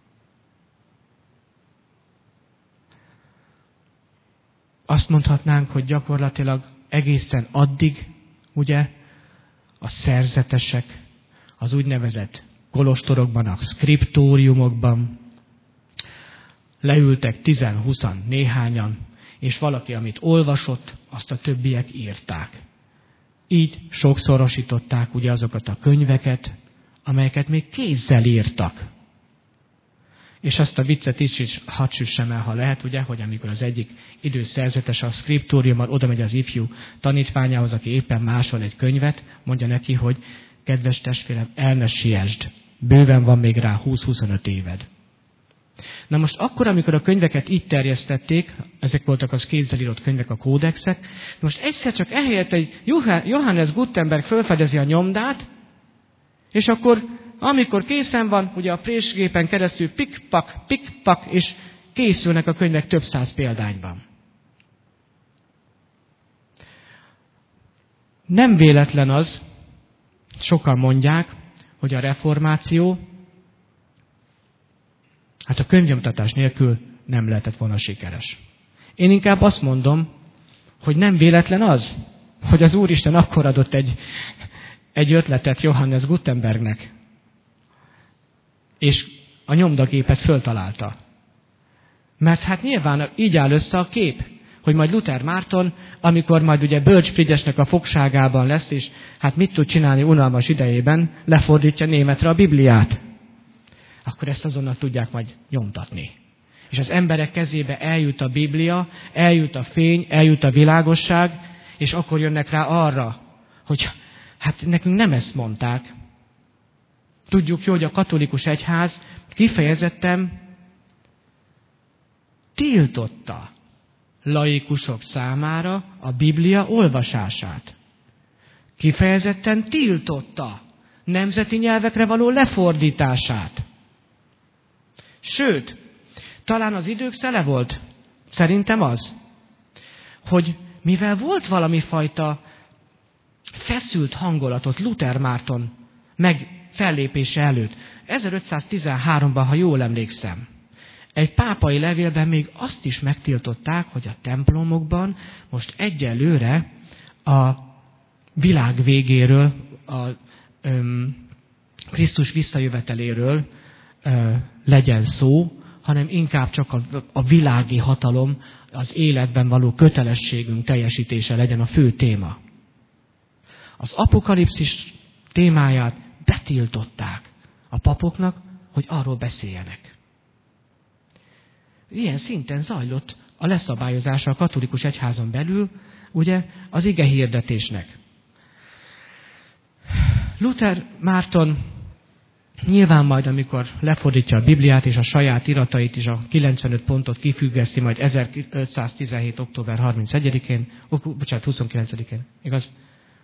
Azt mondhatnánk, hogy gyakorlatilag egészen addig, ugye, a szerzetesek, az úgynevezett kolostorokban, a szkriptóriumokban leültek 10-20 néhányan, és valaki, amit olvasott, azt a többiek írták. Így sokszorosították ugye azokat a könyveket, amelyeket még kézzel írtak. És azt a viccet is hadd süssem el, ha lehet, ugye, hogy amikor az egyik idős szerzetes a szkriptóriumban oda megy az ifjú tanítványához, aki éppen másol egy könyvet, mondja neki, hogy kedves testvérem, el ne siessd, bőven van még rá 20-25 éved. Na most akkor, amikor a könyveket így terjesztették, ezek voltak az kézzel írott könyvek, a kódexek, most egyszer csak ehelyett egy Johannes Gutenberg felfedezi a nyomdát, és akkor, amikor készen van, ugye a présgépen keresztül pik-pak, és készülnek a könyvek több száz példányban. Nem véletlen az, sokan mondják, hogy a reformáció, hát a könyvnyomtatás nélkül nem lehetett volna sikeres. Én inkább azt mondom, hogy nem véletlen az, hogy az Úristen akkor adott egy ötletet Johannes Gutenbergnek, és a nyomdagépet föltalálta. Mert hát nyilván így áll össze a kép, hogy majd Luther Márton, amikor majd ugye Bölcs Frigyesnek a fogságában lesz, és hát mit tud csinálni unalmas idejében, lefordítja németre a Bibliát. Akkor ezt azonnal tudják majd nyomtatni. És az emberek kezébe eljut a Biblia, eljut a fény, eljut a világosság, és akkor jönnek rá arra, hogy hát nekünk nem ezt mondták. Tudjuk jó, hogy a katolikus egyház kifejezetten tiltotta laikusok számára a Biblia olvasását. Kifejezetten tiltotta nemzeti nyelvekre való lefordítását. Sőt, talán az idők szele volt, szerintem az, hogy mivel volt valami fajta feszült hangulatot Luther Márton fellépése előtt, 1513-ban, ha jól emlékszem, egy pápai levélben még azt is megtiltották, hogy a templomokban most egyelőre a világ végéről, a Krisztus visszajöveteléről legyen szó, hanem inkább csak a világi hatalom, az életben való kötelességünk teljesítése legyen a fő téma. Az apokalipszis témáját betiltották a papoknak, hogy arról beszéljenek. Ilyen szinten zajlott a leszabályozása a katolikus egyházon belül, ugye, az ige hirdetésnek. Luther Márton nyilván majd, amikor lefordítja a Bibliát és a saját iratait is, a 95 pontot kifüggeszti majd 1517. október 31-én, 29-én, igaz?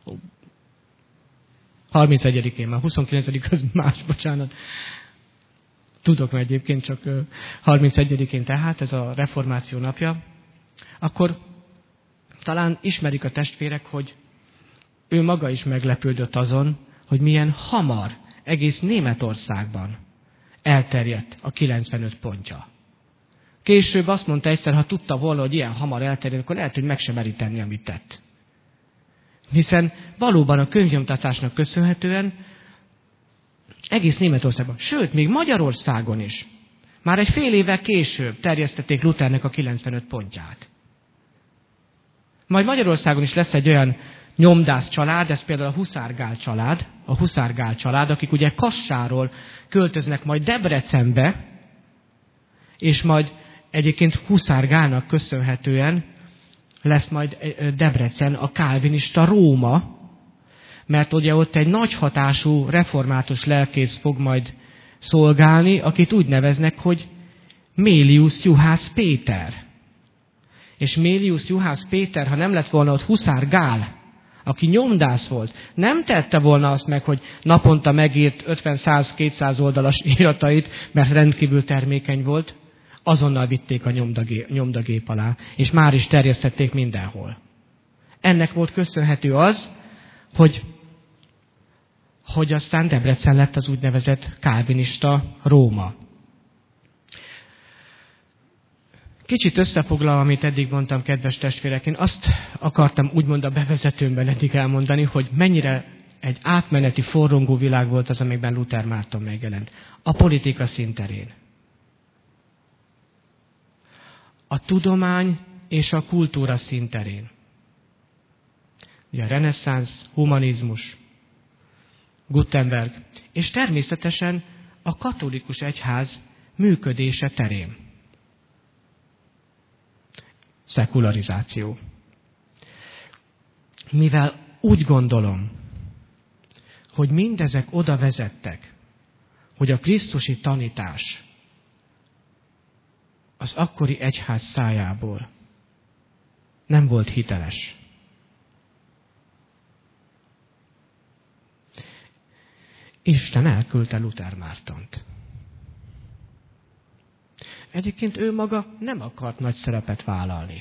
31-én, már 29. az más, bocsánat. Tudok, mert egyébként csak 31-én tehát, ez a reformáció napja. Akkor talán ismerik a testvérek, hogy ő maga is meglepődött azon, hogy milyen hamar egész Németországban elterjedt a 95 pontja. Később azt mondta egyszer, ha tudta volna, hogy ilyen hamar elterjedt, akkor lehet, hogy meg sem meri tenni, amit tett. Hiszen valóban a könyvnyomtatásnak köszönhetően egész Németországban, sőt, még Magyarországon is, már egy fél évvel később terjesztették Luthernek a 95 pontját. Majd Magyarországon is lesz egy olyan nyomdász család, ez például a Huszár család, akik ugye Kassáról költöznek majd Debrecenbe, és majd egyébként Huszár Gálnak köszönhetően lesz majd Debrecen a kálvinista Róma, mert ugye ott egy nagy hatású református lelkész fog majd szolgálni, akit úgy neveznek, hogy Mélius Juhász Péter. És Mélius Juhász Péter, ha nem lett volna ott Huszár Gál, aki nyomdász volt, nem tette volna azt meg, hogy naponta megírt 50-100-200 oldalas íratait, mert rendkívül termékeny volt, azonnal vitték a nyomdagép alá, és már is terjesztették mindenhol. Ennek volt köszönhető az, hogy aztán Debrecen lett az úgynevezett kálvinista Róma. Kicsit összefoglalva, amit eddig mondtam, kedves testvérek, én azt akartam úgymond a bevezetőmben eddig elmondani, hogy mennyire egy átmeneti forrongó világ volt az, amikben Luther Márton megjelent. A politika színterén. A tudomány és a kultúra színterén. Ugye a reneszánsz, humanizmus, Gutenberg, és természetesen a katolikus egyház működése terén. Szekularizáció. Mivel úgy gondolom, hogy mindezek oda vezettek, hogy a krisztusi tanítás az akkori egyház szájából nem volt hiteles. Isten elküldte Luther Mártont. Egyébként ő maga nem akart nagy szerepet vállalni.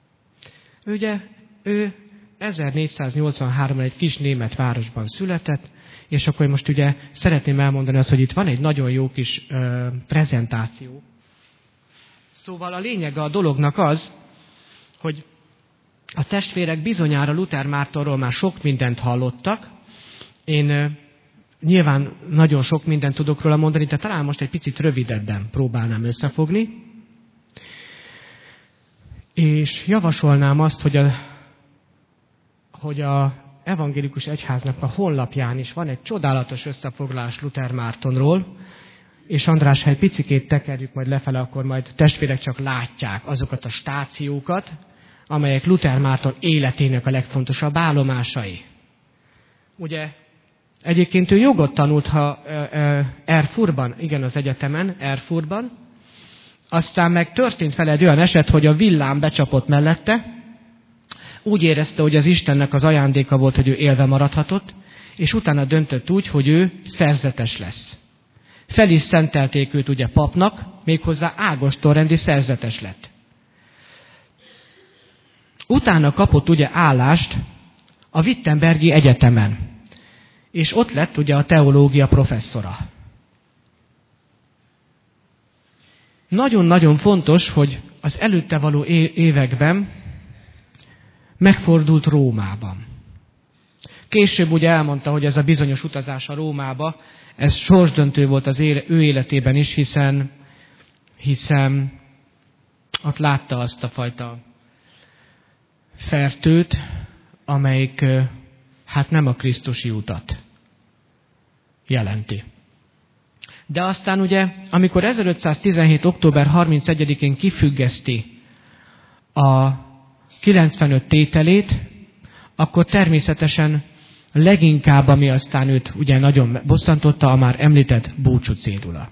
Ő 1483-ban egy kis német városban született, és akkor most ugye szeretném elmondani azt, hogy itt van egy nagyon jó kis prezentáció. Szóval a lényege a dolognak az, hogy a testvérek bizonyára Luther Mártonról már sok mindent hallottak. Én nyilván nagyon sok mindent tudok róla mondani, de talán most egy picit rövidebben próbálnám összefogni. És javasolnám azt, hogy a evangélikus egyháznak a honlapján is van egy csodálatos összefoglalás Luther Mártonról, és András, ha egy picikét tekerjük majd lefele, akkor majd testvérek csak látják azokat a stációkat, amelyek Luther Márton életének a legfontosabb állomásai. Ugye, egyébként ő jogot tanult Erfurtban, igen, az egyetemen, Erfurtban, aztán meg történt vele egy olyan eset, hogy a villám becsapott mellette, úgy érezte, hogy az Istennek az ajándéka volt, hogy ő élve maradhatott, és utána döntött úgy, hogy ő szerzetes lesz. Fel is szentelték őt ugye papnak, méghozzá ágostonrendi szerzetes lett. Utána kapott ugye állást a Wittenbergi Egyetemen, és ott lett ugye a teológia professzora. Nagyon-nagyon fontos, hogy az előtte való években megfordult Rómában. Később ugye elmondta, hogy ez a bizonyos utazás a Rómába, ez sorsdöntő volt az ő életében is, hiszen ott látta azt a fajta fertőt, amelyik hát nem a krisztusi utat jelenti. De aztán ugye, amikor 1517. október 31-én kifüggeszti a 95 tételét, akkor természetesen leginkább, ami aztán őt ugye nagyon bosszantotta, a már említett búcsúcédula.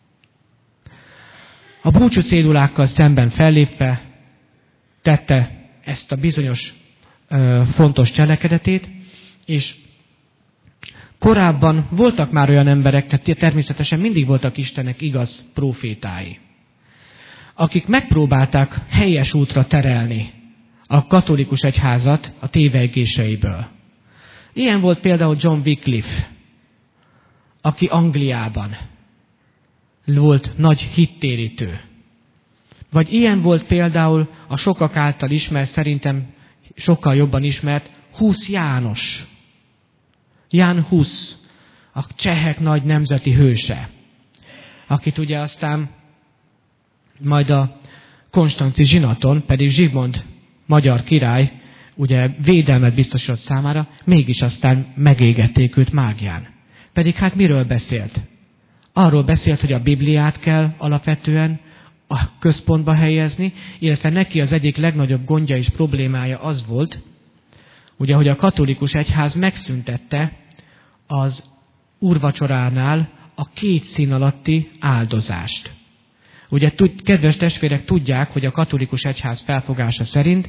A búcsúcédulákkal szemben fellépve tette ezt a bizonyos fontos cselekedetét, és korábban voltak már olyan emberek, tehát természetesen mindig voltak Istennek igaz prófétái, akik megpróbálták helyes útra terelni a katolikus egyházat a tévegéseiből. Ilyen volt például John Wycliffe, aki Angliában volt nagy hittérítő. Vagy ilyen volt például a sokak által ismert, szerintem sokkal jobban ismert, Husz János. Jan Hus, a csehek nagy nemzeti hőse, akit ugye aztán majd a konstanzi zsinaton, pedig Zsigmond magyar király, ugye védelmet biztosított számára, mégis aztán megégették őt mágián. Pedig hát miről beszélt? Arról beszélt, hogy a Bibliát kell alapvetően a központba helyezni, illetve neki az egyik legnagyobb gondja és problémája az volt, ugye, hogy a katolikus egyház megszüntette az úrvacsoránál a 2 szín alatti áldozást. Ugye, kedves testvérek, tudják, hogy a katolikus egyház felfogása szerint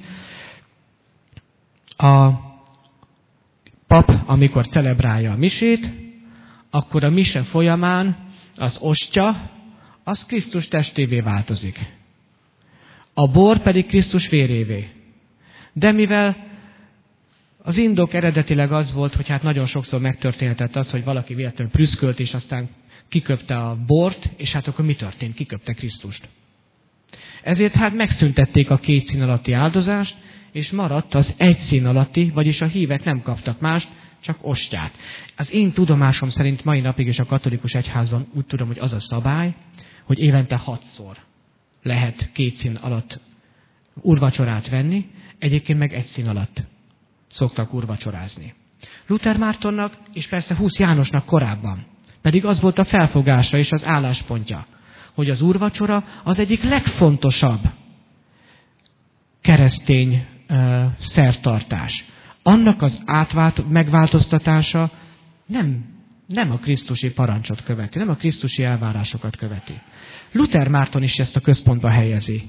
a pap, amikor celebrálja a misét, akkor a mise folyamán az ostya, az Krisztus testévé változik. A bor pedig Krisztus vérévé. De mivel az indok eredetileg az volt, hogy hát nagyon sokszor megtörténhetett az, hogy valaki véletlenül prüszkölt, és aztán kiköpte a bort, és hát akkor mi történt? Kiköpte Krisztust. Ezért hát megszüntették a 2 szín alatti áldozást, és maradt az 1 szín alatti, vagyis a hívek nem kaptak mást, csak ostját. Az én tudomásom szerint mai napig is a katolikus egyházban úgy tudom, hogy az a szabály, hogy évente 6-szor lehet 2 szín alatt úrvacsorát venni, egyébként meg 1 szín alatt szoktak úrvacsorázni. Luther Mártonnak, és persze Husz Jánosnak korábban, pedig az volt a felfogása és az álláspontja, hogy az úrvacsora az egyik legfontosabb keresztény szertartás. Annak az megváltoztatása nem a krisztusi parancsot követi, nem a krisztusi elvárásokat követi. Luther Márton is ezt a központba helyezi.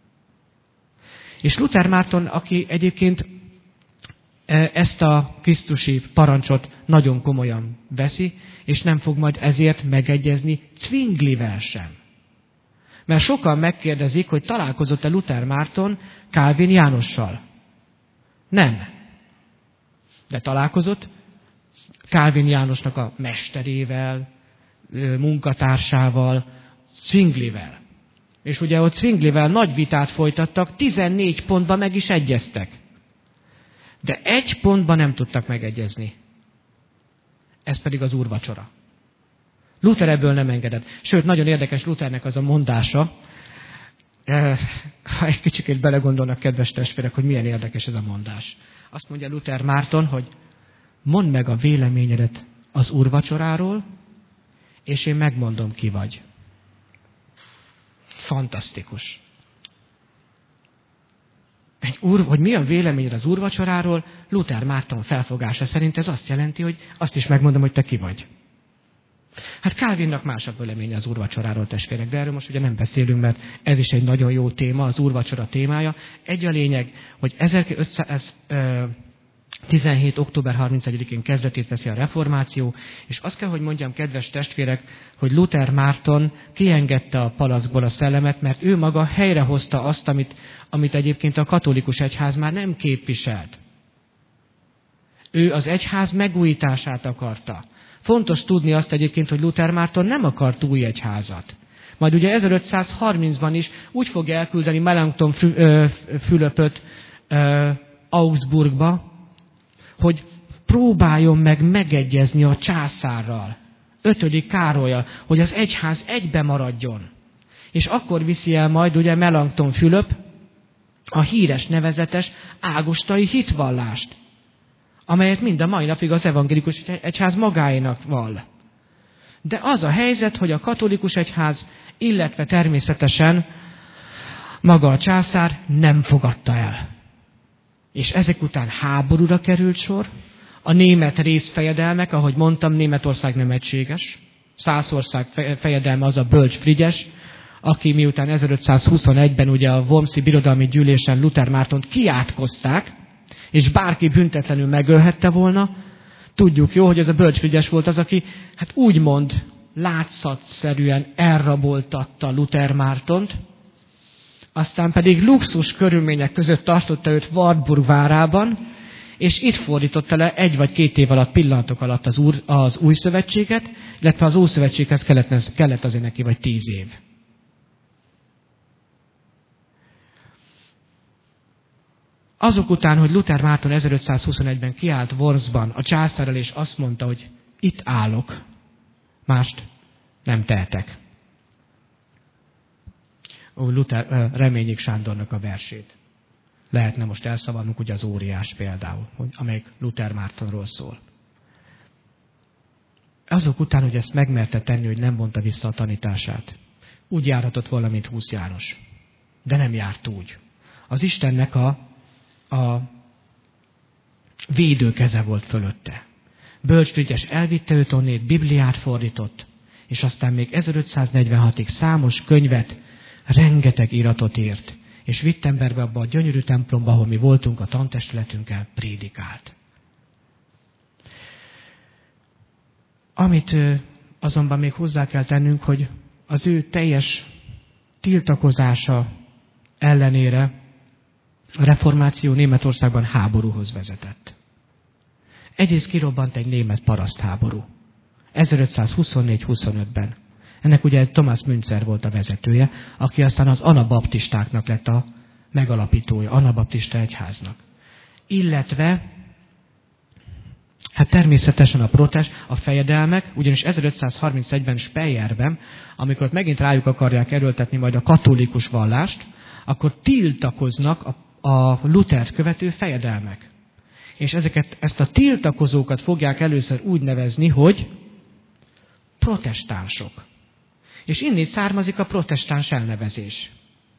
És Luther Márton, aki egyébként ezt a krisztusi parancsot nagyon komolyan veszi, és nem fog majd ezért megegyezni Zwinglivel sem. Mert sokan megkérdezik, hogy találkozott-e Luther Márton Kálvin Jánossal. Nem. De találkozott Kálvin Jánosnak a mesterével, munkatársával, Zwinglivel. És ugye ott Zwinglivel nagy vitát folytattak, 14 pontban meg is egyeztek. De 1 pontban nem tudtak megegyezni. Ez pedig az úrvacsora. Luther ebből nem engedett. Sőt, nagyon érdekes Luthernek az a mondása, ha egy kicsikét belegondolnak, kedves testvérek, hogy milyen érdekes ez a mondás. Azt mondja Luther Márton, hogy mondd meg a véleményedet az úrvacsoráról, és én megmondom, ki vagy. Fantasztikus. Hogy mi a véleményed az úrvacsoráról, Luther Márton felfogása szerint ez azt jelenti, hogy azt is megmondom, hogy te ki vagy. Hát Kálvinnak más a véleménye az úrvacsoráról, testvérek, de erről most ugye nem beszélünk, mert ez is egy nagyon jó téma, az úrvacsora témája. Egy a lényeg, hogy 1517. október 31-én kezdetét veszi a reformáció, és azt kell, hogy mondjam, kedves testvérek, hogy Luther Márton kiengedte a palackból a szellemet, mert ő maga helyrehozta azt, amit egyébként a katolikus egyház már nem képviselt. Ő az egyház megújítását akarta. Fontos tudni azt egyébként, hogy Luther Márton nem akart új egyházat. Majd ugye 1530-ban is úgy fogja elküldeni Melanchthon Fülöpöt Augsburgba, hogy próbáljon meg megegyezni a császárral, 5. Károllyal, hogy az egyház egybe maradjon. És akkor viszi el majd ugye Melanchthon Fülöp a híres nevezetes ágostai hitvallást, amelyet mind a mai napig az evangélikus egyház magáénak vall. De az a helyzet, hogy a katolikus egyház, illetve természetesen maga a császár nem fogadta el. És ezek után háborúra került sor. A német részfejedelmek, ahogy mondtam, Németország nem egységes. Szászország fejedelme az a bölcs Frigyes, aki miután 1521-ben ugye a Wormsi Birodalmi Gyűlésen Luther Mártont kiátkozták, és bárki büntetlenül megölhette volna, tudjuk jó, hogy ez a bölcs Frigyes volt az, aki hát úgymond látszatszerűen elraboltatta Luther Mártont, aztán pedig luxus körülmények között tartotta őt Wartburg várában, és itt fordította le 1 vagy 2 év alatt, pillanatok alatt az új szövetséget, illetve az ószövetséghez kellett azért neki vagy 10 év. Azok után, hogy Luther Márton 1521-ben kiállt Wormsban a császárral, és azt mondta, hogy itt állok, mást nem tehetek. Luther Reményik Sándornak a versét lehetne most elszavalnunk, ugye az Óriás például, amelyik Luther Mártonról szól. Azok után, hogy ezt megmerte tenni, hogy nem vonta vissza a tanítását, úgy járhatott volna, mint Husz János. De nem járt úgy. Az Istennek a védőkeze volt fölötte. Bölcs Frigyes elvitte őt onnét, Bibliát fordított, és aztán még 1546-ig számos könyvet, rengeteg iratot írt, és Wittenbergbe, abba a gyönyörű templomba, ahol mi voltunk a tantestületünkkel, prédikált. Amit azonban még hozzá kell tennünk, hogy az ő teljes tiltakozása ellenére a reformáció Németországban háborúhoz vezetett. Egyrészt kirobbant egy német parasztháború. 1524-25-ben. Ennek ugye Thomas Münzer volt a vezetője, aki aztán az anabaptistáknak lett a megalapítója, anabaptista egyháznak. Illetve, hát természetesen a fejedelmek, ugyanis 1531-ben Speyerben, amikor megint rájuk akarják erőltetni majd a katolikus vallást, akkor tiltakoznak a Luthert követő fejedelmek. És ezt a tiltakozókat fogják először úgy nevezni, hogy protestánsok. És innét származik a protestáns elnevezés.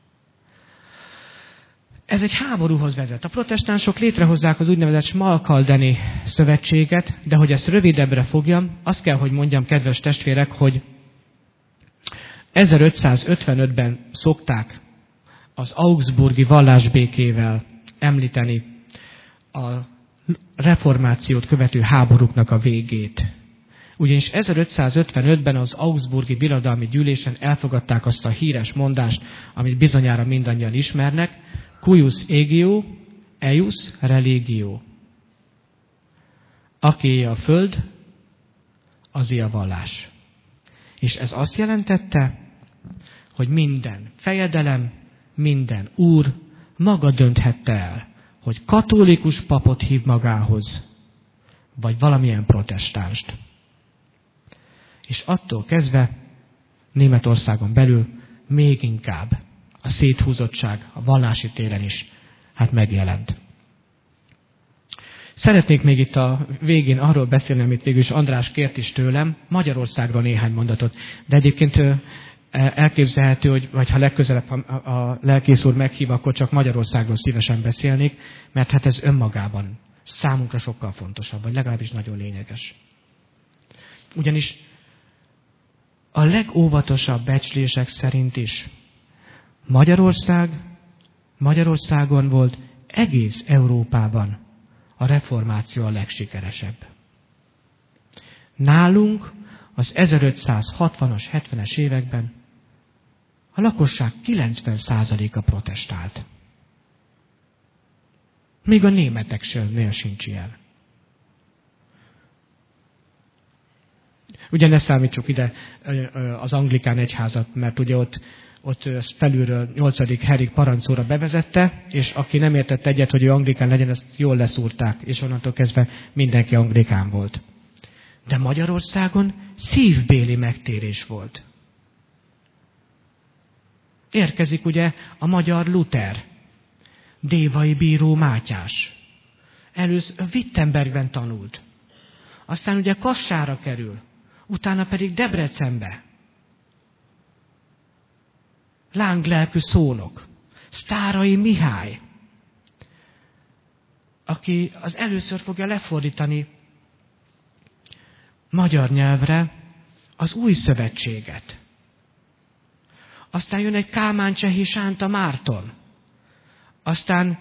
Ez egy háborúhoz vezet. A protestánsok létrehozzák az úgynevezett Schmalkaldeni szövetséget, de hogy ezt rövidebbre fogjam, azt kell, hogy mondjam, kedves testvérek, hogy 1555-ben szokták az augsburgi vallásbékével említeni a reformációt követő háborúknak a végét. Ugyanis 1555-ben az augsburgi birodalmi gyűlésen elfogadták azt a híres mondást, amit bizonyára mindannyian ismernek, cuius egio, eius religio. Akié a föld, azé a vallás. És ez azt jelentette, hogy minden fejedelem, minden úr maga dönthette el, hogy katolikus papot hív magához, vagy valamilyen protestánst. És attól kezdve Németországon belül még inkább a széthúzottság a vallási téren is megjelent. Szeretnék még itt a végén arról beszélni, amit végül is András kért is tőlem, Magyarországról néhány mondatot. De egyébként elképzelhető, hogy vagy ha legközelebb a lelkész úr meghív, akkor csak Magyarországról szívesen beszélnék, mert hát ez önmagában számunkra sokkal fontosabb, vagy legalábbis nagyon lényeges. Ugyanis a legóvatosabb becslések szerint is Magyarországon volt egész Európában a reformáció a legsikeresebb. Nálunk az 1560-as, 70-es években a lakosság 90%-a protestált. Még a németeknél sincs ilyen. Ugye ne számítsuk ide az anglikán egyházat, mert ugye ott felülről 8. Henrik parancszóra bevezette, és aki nem értett egyet, hogy ő anglikán legyen, ezt jól leszúrták, és onnantól kezdve mindenki anglikán volt. De Magyarországon szívbéli megtérés volt. Érkezik ugye a magyar Luther, Dévai bíró Mátyás. Először Wittenbergben tanult. Aztán ugye Kassára kerül, utána pedig Debrecenbe. Lánglelkű szónok, Sztárai Mihály, aki az először fogja lefordítani magyar nyelvre az új szövetséget. Aztán jön egy Kálmán-Csehi Sánta Márton. Aztán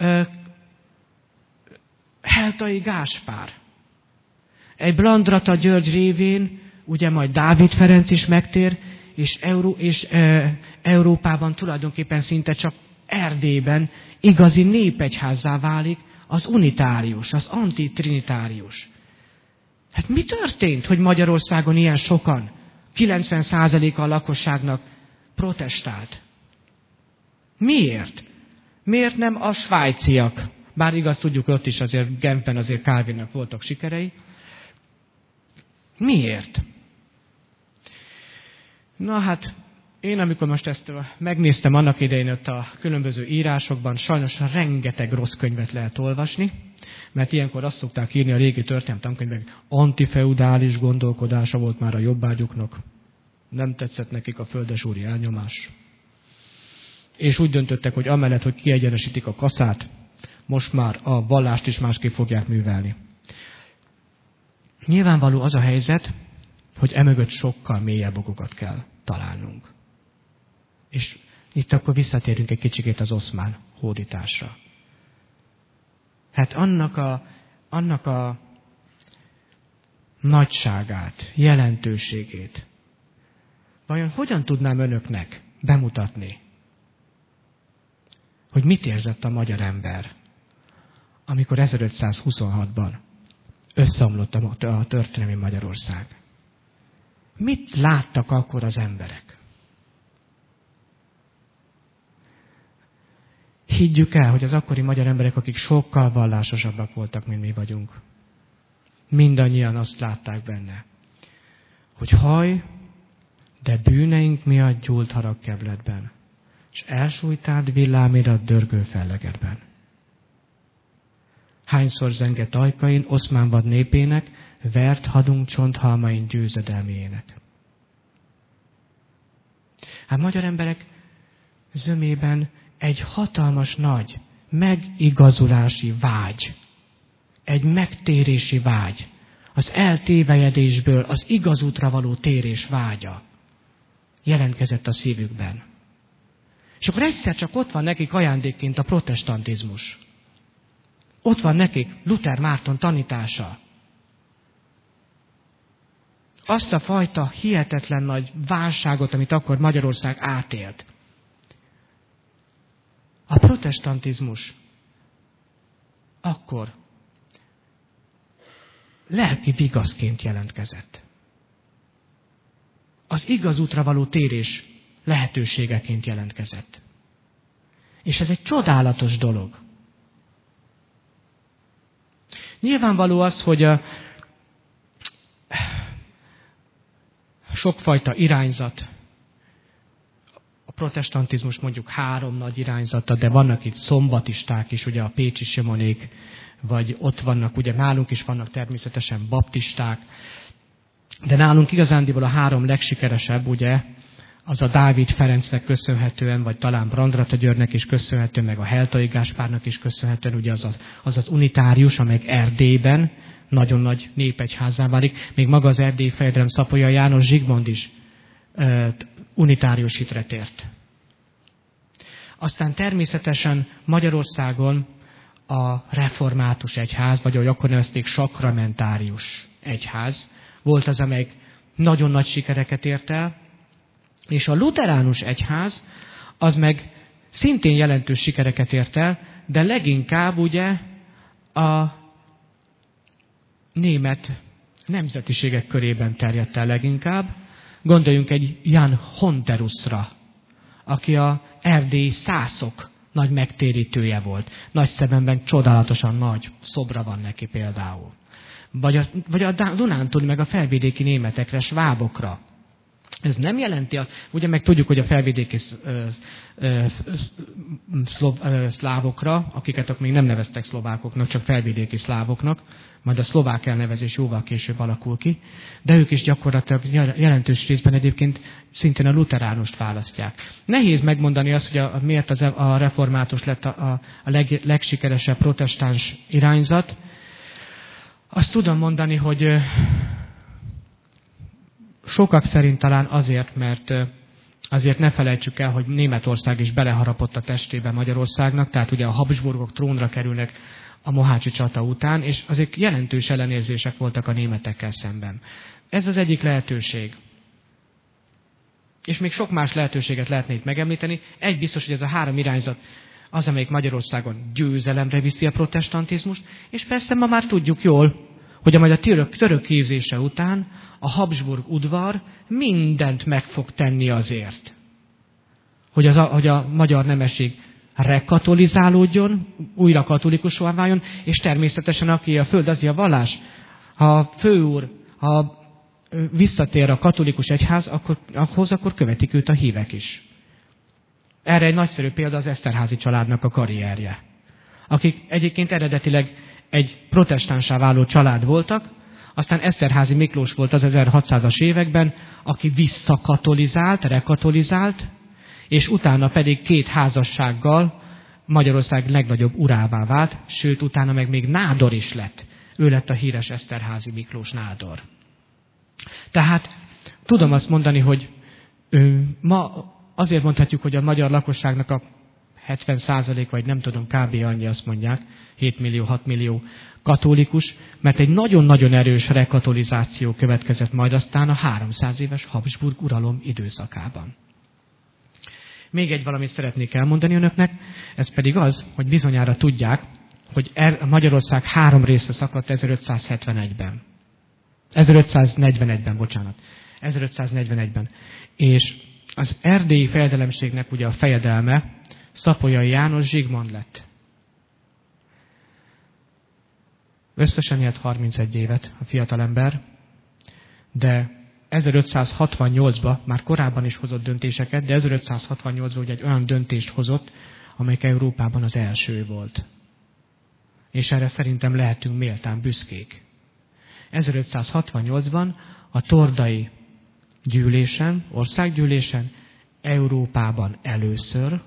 Heltai Gáspár. Egy Blandrata György révén, ugye majd Dávid Ferenc is megtér, és Európában tulajdonképpen szinte csak Erdélyben igazi népegyházzá válik az unitárius, az antitrinitárius. Hát mi történt, hogy Magyarországon ilyen sokan, 90%-a a lakosságnak protestált? Miért? Miért nem a svájciak? Bár igaz, tudjuk, ott is azért Genfben azért Calvinnak voltak sikerei. Miért? Na hát, én amikor most ezt megnéztem annak idején ott a különböző írásokban, sajnos rengeteg rossz könyvet lehet olvasni, mert ilyenkor azt szokták írni a régi történelmi tankönyvek, antifeudális gondolkodása volt már a jobbágyoknak. Nem tetszett nekik a földesúri elnyomás. És úgy döntöttek, hogy amellett, hogy kiegyenesítik a kaszát, most már a vallást is másképp fogják művelni. Nyilvánvaló az a helyzet, hogy emögött sokkal mélyebb okokat kell találnunk. És itt akkor visszatérünk egy kicsikét az oszmán hódításra. Hát annak a nagyságát, jelentőségét vajon hogyan tudnám önöknek bemutatni, hogy mit érzett a magyar ember, amikor 1526-ban összeomlott a történelmi Magyarország? Mit láttak akkor az emberek? Higgyük el, hogy az akkori magyar emberek, akik sokkal vallásosabbak voltak, mint mi vagyunk, mindannyian azt látták benne, hogy haj, de bűneink miatt gyúlt harag kebletben, és elsújtád villámérat dörgő fellegedben. Hányszor zengett ajkain oszmán vad népének, vert hadunk csonthalmain győzedelméjének. Hát magyar emberek zömében egy hatalmas nagy megigazulási vágy, egy megtérési vágy, az eltévejedésből az igaz útra való térés vágya jelentkezett a szívükben. És akkor egyszer csak ott van nekik ajándékként a protestantizmus. Ott van nekik Luther Márton tanítása. Azt a fajta hihetetlen nagy válságot, amit akkor Magyarország átélt. A protestantizmus akkor lelki vigaszként jelentkezett. Az igaz útra való térés lehetőségeként jelentkezett. És ez egy csodálatos dolog. Nyilvánvaló az, hogy a sokfajta irányzat, a protestantizmus mondjuk 3 nagy irányzata, de vannak itt szombatisták is, ugye a pécsi simonék, vagy ott vannak, ugye nálunk is vannak természetesen baptisták, de nálunk igazándiból a 3 legsikeresebb, ugye, az a Dávid Ferencnek köszönhetően, vagy talán Brandrata Györgynek is köszönhetően, meg a Heltai Gáspárnak is köszönhetően, ugye az unitárius, amely Erdélyben nagyon nagy népegyházzá válik. Még maga az erdélyi fejedelem Szapolya János Zsigmond is unitárius hitre tért. Aztán természetesen Magyarországon a református egyház, vagy ahogy akkor nevezték, sakramentárius egyház volt az, amelyik nagyon nagy sikereket ért el, és a lutheránus egyház az meg szintén jelentős sikereket ért el, de leginkább ugye a német nemzetiségek körében terjedt el leginkább. Gondoljunk egy Jan Honterusra, aki a erdélyi szászok nagy megtérítője volt. Nagy szememben csodálatosan nagy szobra van neki például. Vagy a Dunántúli meg a felvidéki németekre, svábokra. Ez nem jelenti azt, ugye meg tudjuk, hogy a felvidéki szlávokra, akiket még nem neveztek szlovákoknak, csak felvidéki szlávoknak, majd a szlovák elnevezés jóval később alakul ki, de ők is gyakorlatilag jelentős részben egyébként szintén a luteránust választják. Nehéz megmondani azt, hogy miért a református lett a legsikeresebb protestáns irányzat. Azt tudom mondani, hogy sokak szerint talán azért, mert azért ne felejtsük el, hogy Németország is beleharapott a testébe Magyarországnak, tehát ugye a Habsburgok trónra kerülnek a mohácsi csata után, és azért jelentős ellenérzések voltak a németekkel szemben. Ez az egyik lehetőség. És még sok más lehetőséget lehetne itt megemlíteni. Egy biztos, hogy ez a 3 irányzat az, amelyik Magyarországon győzelemre viszi a protestantizmust, és persze ma már tudjuk jól, hogy majd a török képzése után a Habsburg udvar mindent meg fog tenni azért, hogy a magyar nemesség rekatolizálódjon, újra katolikusvá váljon, és természetesen aki a földazi a vallás, ha a főúr, ha visszatér a katolikus egyház, akkor követik őt a hívek is. Erre egy nagyszerű példa az Eszterházy családnak a karrierje, akik egyébként eredetileg egy protestánsá váló család voltak, Aztán Eszterházy Miklós volt az 1600-as években, aki visszakatolizált, rekatolizált, és utána pedig 2 házassággal Magyarország legnagyobb urává vált, sőt, utána meg még nádor is lett. Ő lett a híres Eszterházy Miklós nádor. Tehát tudom azt mondani, hogy ma azért mondhatjuk, hogy a magyar lakosságnak a 70% vagy nem tudom, kb. Annyi azt mondják, 7 millió, 6 millió katolikus, mert egy nagyon-nagyon erős rekatolizáció következett majd aztán a 300 éves Habsburg uralom időszakában. Még egy valamit szeretnék elmondani önöknek, ez pedig az, hogy bizonyára tudják, hogy Magyarország 3 részre szakadt 1571-ben. 1541-ben. És az erdélyi fejedelemségnek ugye a fejedelme Szapolyai János Zsigmond lett. Összesen élt 31 évet a fiatalember, de 1568-ban már korábban is hozott döntéseket, de 1568-ban ugye egy olyan döntést hozott, amelyik Európában az első volt. És erre szerintem lehetünk méltán büszkék. 1568-ban a tordai gyűlésen, országgyűlésen, Európában először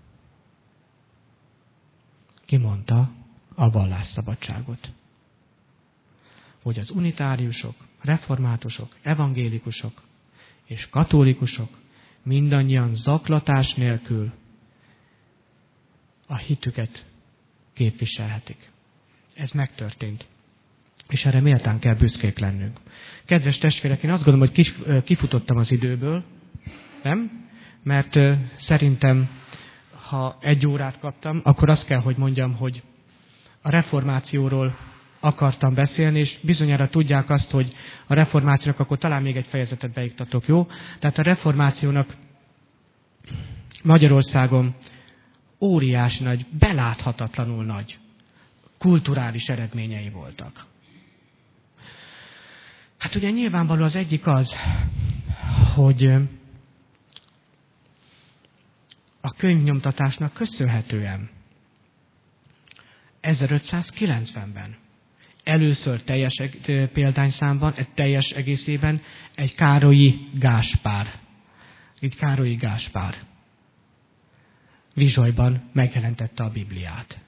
kimondta a vallásszabadságot. Hogy az unitáriusok, reformátusok, evangélikusok és katolikusok mindannyian zaklatás nélkül a hitüket képviselhetik. Ez megtörtént. És erre méltán kell büszkék lennünk. Kedves testvérek, én azt gondolom, hogy kifutottam az időből, nem? Mert szerintem, ha 1 órát kaptam, akkor azt kell, hogy mondjam, hogy a reformációról akartam beszélni, és bizonyára tudják azt, hogy a reformációnak, akkor talán még egy fejezetet beiktatok, jó? Tehát a reformációnak Magyarországon óriási nagy, beláthatatlanul nagy kulturális eredményei voltak. Hát ugye nyilvánvaló az egyik az, hogy a könyvnyomtatásnak köszönhetően 1590-ben először teljes példányszámban, teljes egészében egy Károlyi Gáspár Vizsolyban megjelentette a Bibliát.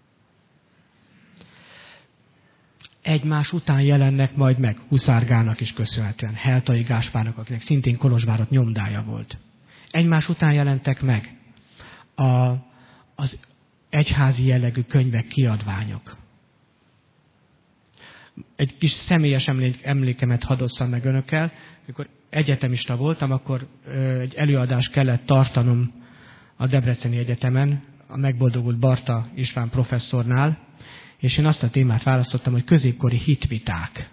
Egymás után jelennek majd meg Huszárgának is köszönhetően, Heltai Gáspárnak, akinek szintén Kolozsvárott nyomdája volt. Egymás után jelentek meg az egyházi jellegű könyvek, kiadványok. Egy kis személyes emlékemet hadd osszam meg önökkel. Amikor egyetemista voltam, akkor egy előadást kellett tartanom a Debreceni Egyetemen, a megboldogult Barta István professzornál, és én azt a témát választottam, hogy középkori hitviták.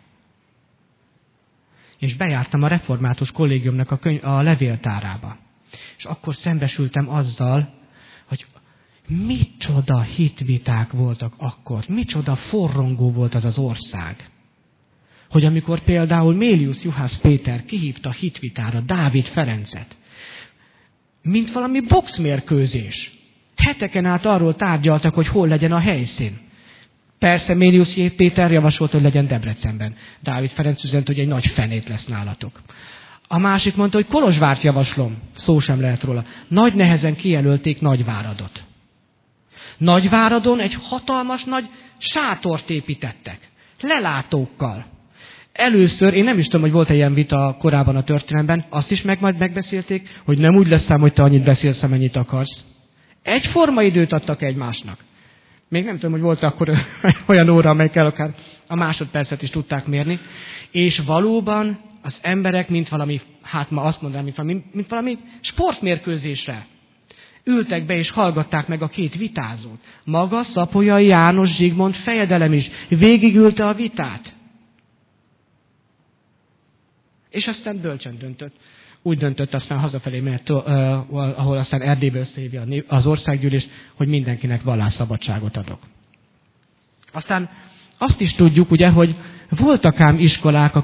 És bejártam a református kollégiumnak a levéltárába. És akkor szembesültem azzal, hogy micsoda hitviták voltak akkor, micsoda forrongó volt az az ország. Hogy amikor például Mélius Juhász Péter kihívta hitvitára Dávid Ferencet, mint valami boxmérkőzés. Heteken át arról tárgyaltak, hogy hol legyen a helyszín. Persze Mélius Péter javasolt, hogy legyen Debrecenben. Dávid Ferenc üzent, hogy egy nagy fenét lesz nálatok. A másik mondta, hogy Kolozsvárt javaslom. Szó sem lehet róla. Nagy nehezen kijelölték Nagyváradot. Nagyváradon egy hatalmas nagy sátort építettek. Lelátókkal. Először, én nem is tudom, hogy volt-e ilyen vita korábban a történelemben, azt is majd megbeszélték, hogy nem úgy lesz hogy te annyit beszélsz, amennyit akarsz. Egyforma időt adtak egymásnak. Még nem tudom, hogy volt akkor olyan óra, amelyekkel akár a másodpercet is tudták mérni. És valóban az emberek, mint valami, hát ma azt mondanám, mint valami sportmérkőzésre ültek be és hallgatták meg a 2 vitázót. Maga Szapolyai János Zsigmond fejedelem is végigülte a vitát. És aztán bölcsen döntött. Úgy döntött, aztán hazafelé mehet, ahol aztán Erdélybe összehívja az országgyűlés, hogy mindenkinek vallásszabadságot adok. Aztán azt is tudjuk, ugye, hogy voltak ám iskolák a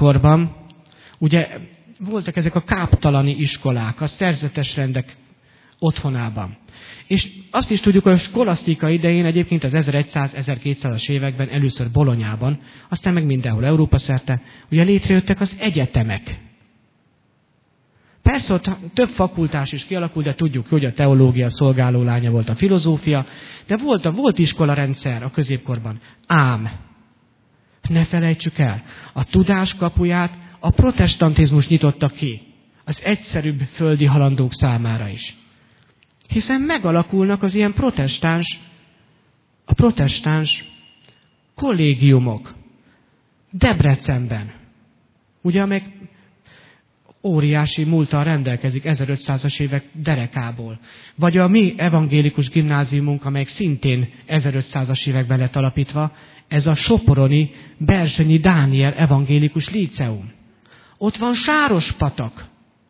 középkorban, ugye voltak ezek a káptalani iskolák, a szerzetes rendek otthonában. És azt is tudjuk, hogy a skolasztika idején egyébként az 1100-1200-as években először Bolonyában, aztán meg mindenhol Európa szerte, ugye létrejöttek az egyetemek. Persze ott több fakultás is kialakult, de tudjuk, hogy a teológia szolgáló lánya volt a filozófia, de volt iskolarendszer a középkorban. Ám, ne felejtsük el, a tudás kapuját a protestantizmus nyitotta ki, az egyszerűbb földi halandók számára is. Hiszen megalakulnak az ilyen protestáns kollégiumok. Debrecenben, ugye, amelyek óriási múlttal rendelkezik 1500-as évek derekából. Vagy a mi evangélikus gimnáziumunk, amelyek szintén 1500-as években lett alapítva, ez a soporoni Berzsenyi Dániel evangélikus líceum. Ott van Sárospatak,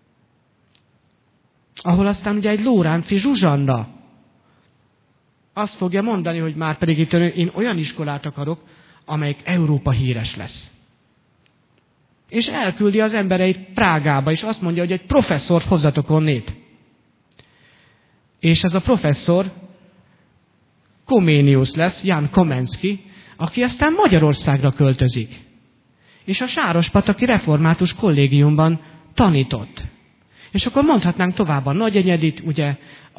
ahol aztán ugye egy Lórántfi Zsuzsanna azt fogja mondani, hogy már pedig itt én olyan iskolát akarok, amelyik Európa híres lesz. És elküldi az embereit Prágába, és azt mondja, hogy egy professzort hozzatok onnét. És ez a professzor Comenius lesz, Jan Komenszki, aki aztán Magyarországra költözik. És a Sárospataki református kollégiumban tanított. És akkor mondhatnánk tovább a Nagyenyedit, ugye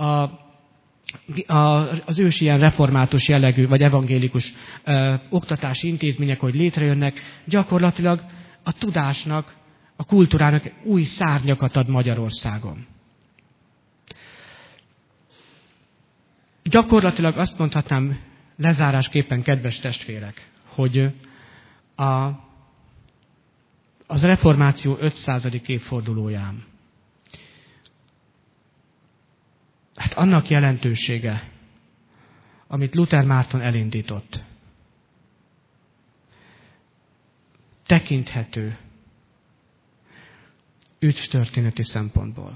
az ősi ilyen református jellegű, vagy evangélikus oktatási intézmények, hogy létrejönnek, gyakorlatilag a tudásnak, a kultúrának új szárnyakat ad Magyarországon. Gyakorlatilag azt mondhatnám lezárásképpen, kedves testvérek, hogy az reformáció 500. évfordulóján, hát annak jelentősége, amit Luther Márton elindított, tekinthető ügytörténeti szempontból.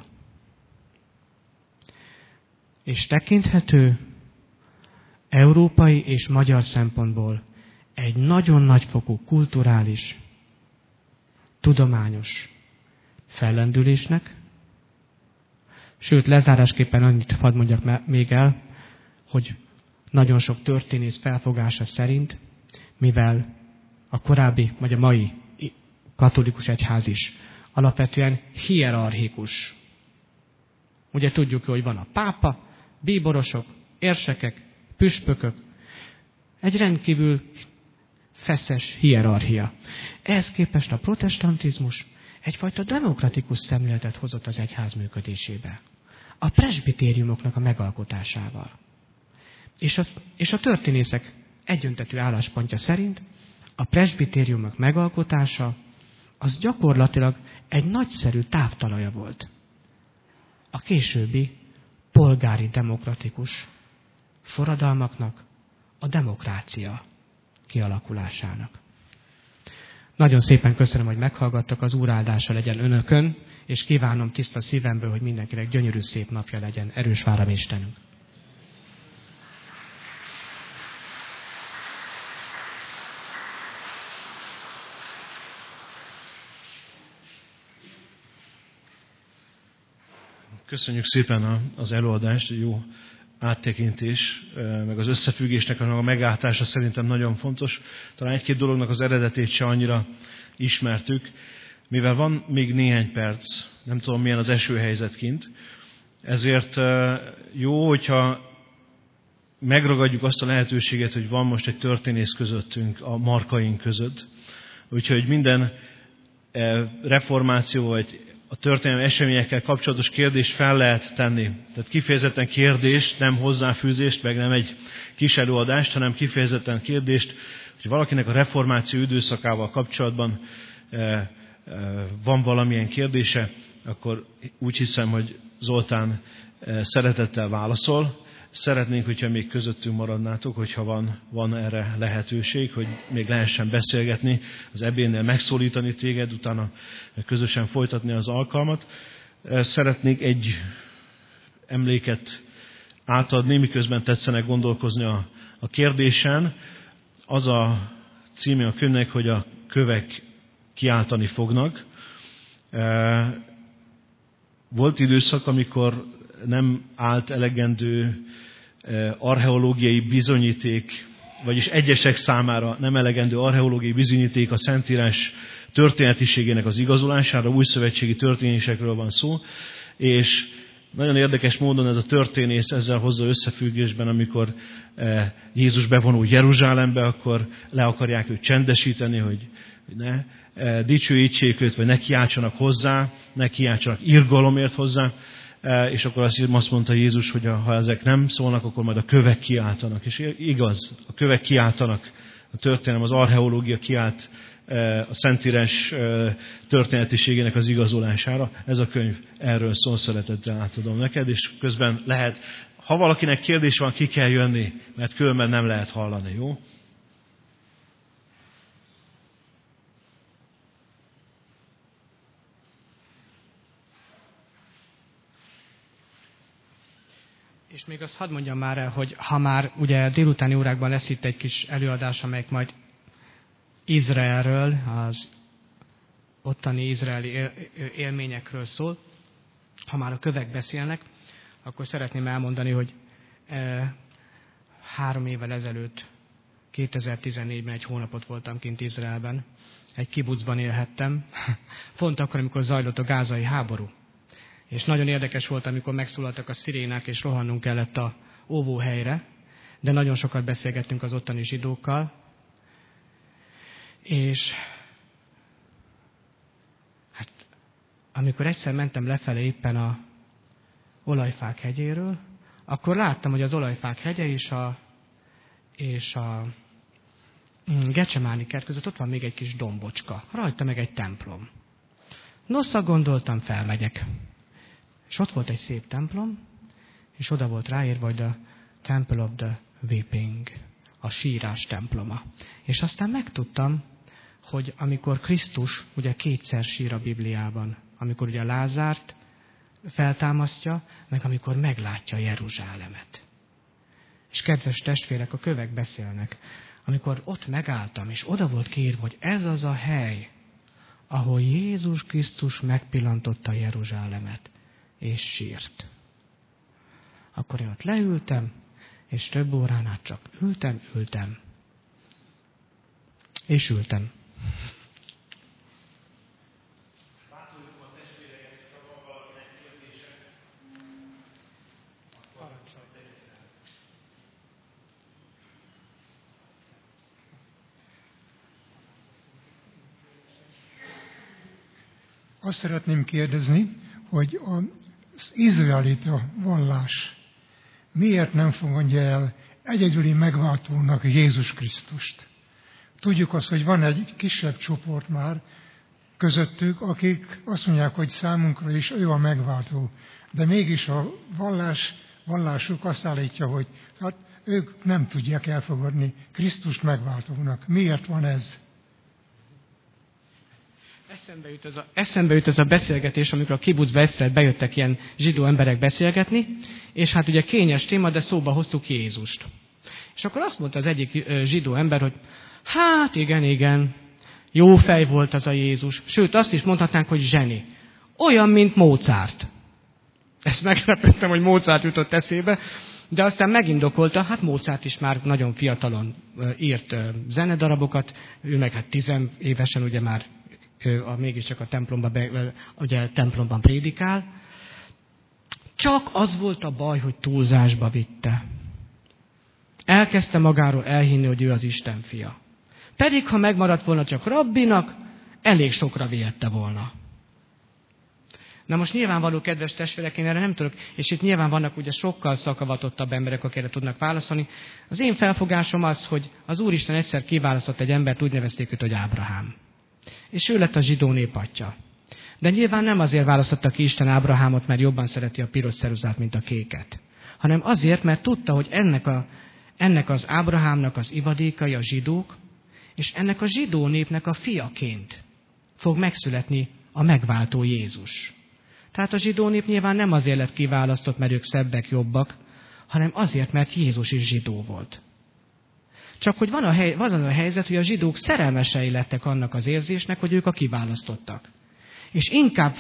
És tekinthető európai és magyar szempontból egy nagyon nagyfokú kulturális, tudományos fellendülésnek. Sőt, lezárásképpen annyit hadd mondjak még el, hogy nagyon sok történész felfogása szerint, mivel a korábbi, vagy a mai katolikus egyház is alapvetően hierarchikus. Ugye tudjuk, hogy van a pápa, bíborosok, érsekek, püspökök. Egy rendkívül feszes hierarchia. Ehhez képest a protestantizmus egyfajta demokratikus szemléletet hozott az egyház működésébe. A presbitériumoknak a megalkotásával. És a történészek egyöntetű álláspontja szerint a presbitériumok megalkotása az gyakorlatilag egy nagyszerű táptalaja volt a későbbi polgári demokratikus forradalmaknak, a demokrácia kialakulásának. Nagyon szépen köszönöm, hogy meghallgattak, az Úr áldása legyen önökön, és kívánom tiszta szívemből, hogy mindenkinek gyönyörű szép napja legyen. Erős vár a mi Istenünk. Köszönjük szépen az előadást, jó áttekintés, meg az összefüggésnek a meglátása szerintem nagyon fontos. Talán egy-két dolognak az eredetét se annyira ismertük, mivel van még néhány perc, nem tudom milyen az esőhelyzet kint, ezért jó, hogyha megragadjuk azt a lehetőséget, hogy van most egy történész közöttünk, a markaink között. Úgyhogy minden reformáció vagy a történelmi eseményekkel kapcsolatos kérdést fel lehet tenni. Tehát kifejezetten kérdést, nem hozzáfűzést, meg nem egy kis előadást, hanem kifejezetten kérdést, hogy valakinek a reformáció időszakával kapcsolatban van valamilyen kérdése, akkor úgy hiszem, hogy Zoltán szeretettel válaszol. Szeretnénk, hogyha még közöttünk maradnátok, hogyha van erre lehetőség, hogy még lehessen beszélgetni, az ebédnél megszólítani téged, utána közösen folytatni az alkalmat. Szeretnék egy emléket átadni, miközben tetszenek gondolkozni a kérdésen. Az a címe a könyvnek, hogy a kövek kiáltani fognak. Volt időszak, amikor nem állt elegendő archeológiai bizonyíték, vagyis egyesek számára nem elegendő archeológiai bizonyíték a Szentírás történetiségének az igazolására, újszövetségi történésekről van szó, és nagyon érdekes módon ez a történész ezzel hozza összefüggésben, amikor Jézus bevonul Jeruzsálembe, akkor le akarják őt csendesíteni, hogy ne dicsőítsék őt, vagy ne kiáltsanak hozzá, ne kiáltsanak irgalomért hozzá, és akkor azt mondta Jézus, hogy ha ezek nem szólnak, akkor majd a kövek kiáltanak. És igaz, a kövek kiáltanak, a történelem, az archeológia kiált a Szentírás történetiségének az igazolására. Ez a könyv erről szól, szeretettel átadom neked, és közben lehet, ha valakinek kérdés van, ki kell jönni, mert különben nem lehet hallani, jó? És még azt hadd mondjam már el, hogy ha már ugye délutáni órákban lesz itt egy kis előadás, amelyik majd Izraelről, az ottani izraeli élményekről szól. Ha már a kövek beszélnek, akkor szeretném elmondani, hogy 3 évvel ezelőtt, 2014-ben egy hónapot voltam kint Izraelben. Egy kibucban élhettem. Pont akkor, amikor zajlott a gázai háború. És nagyon érdekes volt, amikor megszólaltak a szirénák, és rohannunk kellett a óvóhelyre, de nagyon sokat beszélgettünk az ottani zsidókkal, és hát amikor egyszer mentem lefelé éppen a Olajfák hegyéről, akkor láttam, hogy az Olajfák hegye és a Gecsemáni kert között ott van még egy kis dombocska, rajta meg egy templom. Nosza, gondoltam, felmegyek. És ott volt egy szép templom, és oda volt ráírva, hogy a Temple of the Weeping, a sírás temploma. És aztán megtudtam, hogy amikor Krisztus, ugye 2-szer sír a Bibliában, amikor ugye Lázárt feltámasztja, meg amikor meglátja Jeruzsálemet. És kedves testvérek, a kövek beszélnek. Amikor ott megálltam, és oda volt kiírva, hogy ez az a hely, ahol Jézus Krisztus megpillantotta Jeruzsálemet, és sírt. Akkor én ott leültem, és több órán át csak ültem, és ültem. Azt szeretném kérdezni, hogy az izraelita vallás miért nem fogadja el egyedüli megváltónak Jézus Krisztust? Tudjuk azt, hogy van egy kisebb csoport már közöttük, akik azt mondják, hogy számunkra is ő a megváltó. De mégis a vallásuk azt állítja, hogy hát ők nem tudják elfogadni Krisztust megváltónak. Miért van ez? Eszembe jut ez a beszélgetés, amikor a kibucba egyszer bejöttek ilyen zsidó emberek beszélgetni, és hát ugye kényes téma, de szóba hoztuk Jézust. És akkor azt mondta az egyik zsidó ember, hogy hát igen, jó fej volt az a Jézus. Sőt, azt is mondhatnánk, hogy zseni. Olyan, mint Mozart. Ezt meglepődtem, hogy Mozart jutott eszébe, de aztán megindokolta, hát Mozart is már nagyon fiatalon írt zenedarabokat, ő meg hát 10 évesen ugye már mégiscsak a templomban prédikál. Csak az volt a baj, hogy túlzásba vitte. Elkezdte magáról elhinni, hogy ő az Isten fia. Pedig, ha megmaradt volna csak rabbinak, elég sokra vihette volna. Na most nyilvánvaló, kedves testvérek, én erre nem tudok, és itt nyilván vannak ugye sokkal szakavatottabb emberek, akire tudnak válaszolni. Az én felfogásom az, hogy az Úristen egyszer kiválasztott egy embert, úgy nevezték őt, hogy Ábrahám. És ő lett a zsidó nép atya. De nyilván nem azért választotta ki Isten Ábrahámot, mert jobban szereti a piros ceruzát, mint a kéket, hanem azért, mert tudta, hogy ennek az Ábrahámnak az ivadékai a zsidók, és ennek a zsidó népnek a fiaként fog megszületni a megváltó Jézus. Tehát a zsidó nép nyilván nem azért lett kiválasztott, mert ők szebbek, jobbak, hanem azért, mert Jézus is zsidó volt. Csak hogy van a helyzet, hogy a zsidók szerelmesei lettek annak az érzésnek, hogy ők a kiválasztottak. És inkább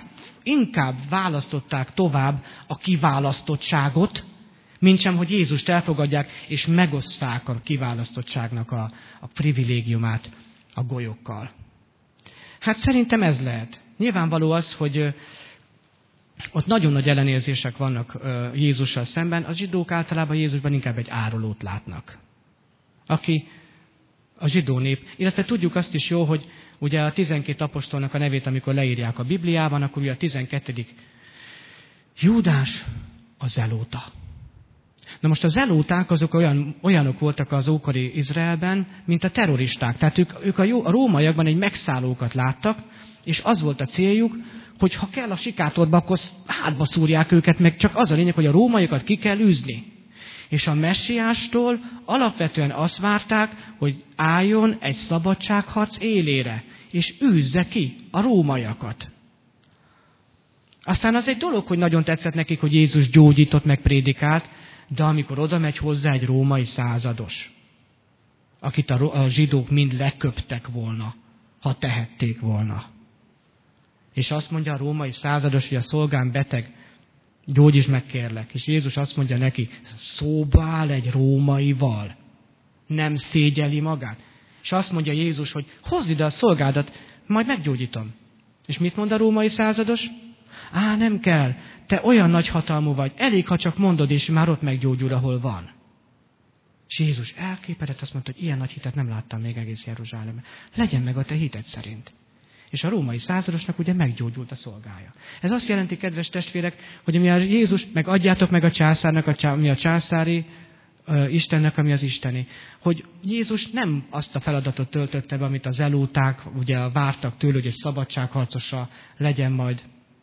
inkább választották tovább a kiválasztottságot, mintsem, hogy Jézust elfogadják, és megosszák a kiválasztottságnak a privilégiumát a golyókkal. Hát szerintem ez lehet. Nyilvánvaló az, hogy ott nagyon nagy ellenérzések vannak Jézussal szemben. A zsidók általában Jézusban inkább egy árulót látnak, aki a zsidó nép. Illetve tudjuk azt is jó, hogy ugye a 12 apostolnak a nevét, amikor leírják a Bibliában, akkor ugye a 12. Júdás a zelóta. Na most a zelóták azok olyanok voltak az ókori Izraelben, mint a terroristák. Tehát ők a rómaiakban egy megszállókat láttak, és az volt a céljuk, hogy ha kell a sikátorba, akkor hátba szúrják őket, meg csak az a lényeg, hogy a rómaiakat ki kell űzni. És a messiástól alapvetően azt várták, hogy álljon egy szabadságharc élére, és űzze ki a rómaiakat. Aztán az egy dolog, hogy nagyon tetszett nekik, hogy Jézus gyógyított, meg prédikált, de amikor oda megy hozzá egy római százados, akit a zsidók mind leköptek volna, ha tehették volna. És azt mondja a római százados, hogy a szolgám beteg, gyógyítsd meg kérlek. És Jézus azt mondja neki, szóba áll egy rómaival, nem szégyeli magát. És azt mondja Jézus, hogy hozd ide a szolgádat, majd meggyógyítom. És mit mond a római százados? Nem kell, te olyan nagy hatalmú vagy, elég, ha csak mondod, és már ott meggyógyul, ahol van. És Jézus elképedett, azt mondta, hogy ilyen nagy hitet nem láttam még egész Jeruzsálemben. Legyen meg a te hited szerint. És a római századosnak ugye meggyógyult a szolgája. Ez azt jelenti, kedves testvérek, hogy ami a Jézus, meg adjátok meg a császárnak, ami a császári, Istennek, ami az isteni. Hogy Jézus nem azt a feladatot töltötte be, amit az zelóták ugye vártak tőle, hogy egy szabadságharcosa legyen majd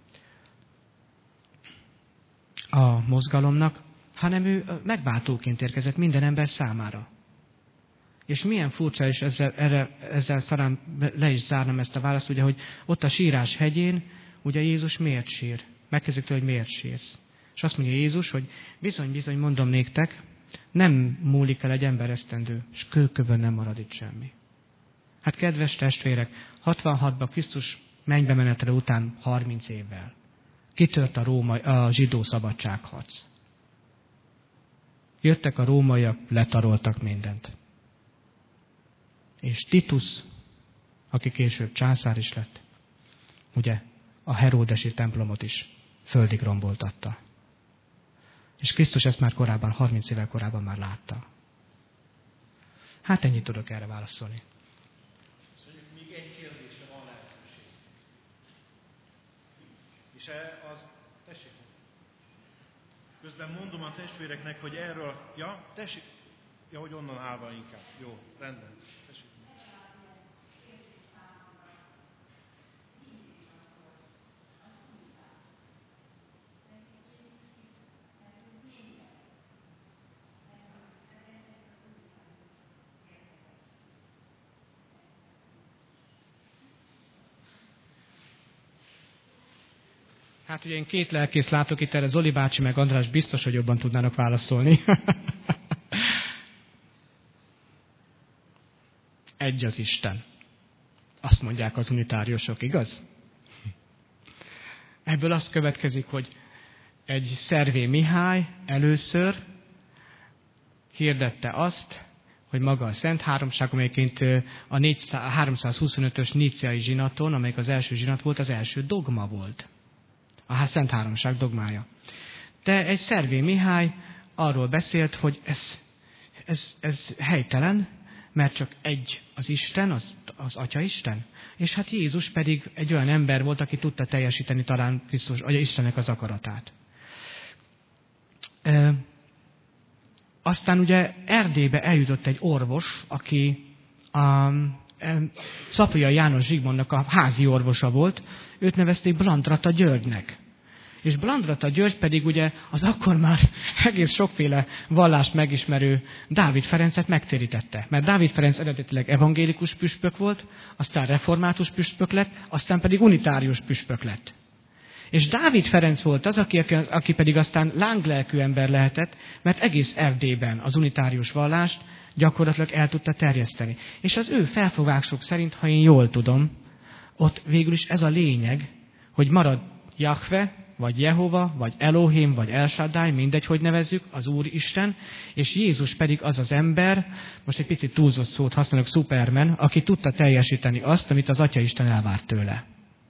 a mozgalomnak, hanem ő megváltóként érkezett minden ember számára. És milyen furcsa, és ezzel talán le is zárnám ezt a választ, ugye, hogy ott a sírás hegyén, ugye Jézus miért sír? Megkezdik tőle, hogy miért sírsz. És azt mondja Jézus, hogy bizony, mondom néktek, nem múlik el egy ember esztendő, és kőkövön nem marad itt semmi. Hát kedves testvérek, 66-ban Krisztus mennybe menetre után 30 évvel kitört a zsidó szabadságharc. Jöttek a rómaiak, letaroltak mindent. És Titus, aki később császár is lett, ugye a heródesi templomot is földig romboltatta. És Krisztus ezt már korábban, 30 évvel korábban már látta. Hát ennyit tudok erre válaszolni. Még egy kérdésre van lehetőség. És tessék. Közben mondom a testvéreknek, hogy erről, tessék. Hogy onnan állva inkább. Jó, rendben. Tessék. Hát ugye én két lelkész látok itt, erre Zoli bácsi meg András biztos, hogy jobban tudnának válaszolni. Egy az Isten. Azt mondják az unitáriusok, igaz? Ebből az következik, hogy egy Szervé Mihály először hirdette azt, hogy maga a Szent Háromság, amelyeként a 325-ös níciai zsinaton, amelyik az első zsinat volt, az első dogma volt. A Szent Háromság dogmája. De egy Szervé Mihály arról beszélt, hogy ez helytelen, mert csak egy az Isten, az Atya Isten. És hát Jézus pedig egy olyan ember volt, aki tudta teljesíteni talán Krisztus, vagy Istennek az akaratát. Aztán ugye Erdélybe eljutott egy orvos, aki Szapolyai János Zsigmondnak a házi orvosa volt, őt nevezték Blandrata Györgynek. És Blandrata György pedig ugye az akkor már egész sokféle vallást megismerő Dávid Ferencet megtérítette. Mert Dávid Ferenc eredetileg evangélikus püspök volt, aztán református püspök lett, aztán pedig unitárius püspök lett. És Dávid Ferenc volt az, aki pedig aztán lánglelkű ember lehetett, mert egész Erdélyben az unitárius vallást gyakorlatilag el tudta terjeszteni. És az ő felfogások szerint, ha én jól tudom, ott végül is ez a lényeg, hogy marad Jahve, vagy Jehova, vagy Elohim, vagy El Shaddai, mindegy, hogy nevezzük, az Úristen, és Jézus pedig az az ember, most egy picit túlzott szót használok, Superman, aki tudta teljesíteni azt, amit az Atyaisten elvárt tőle.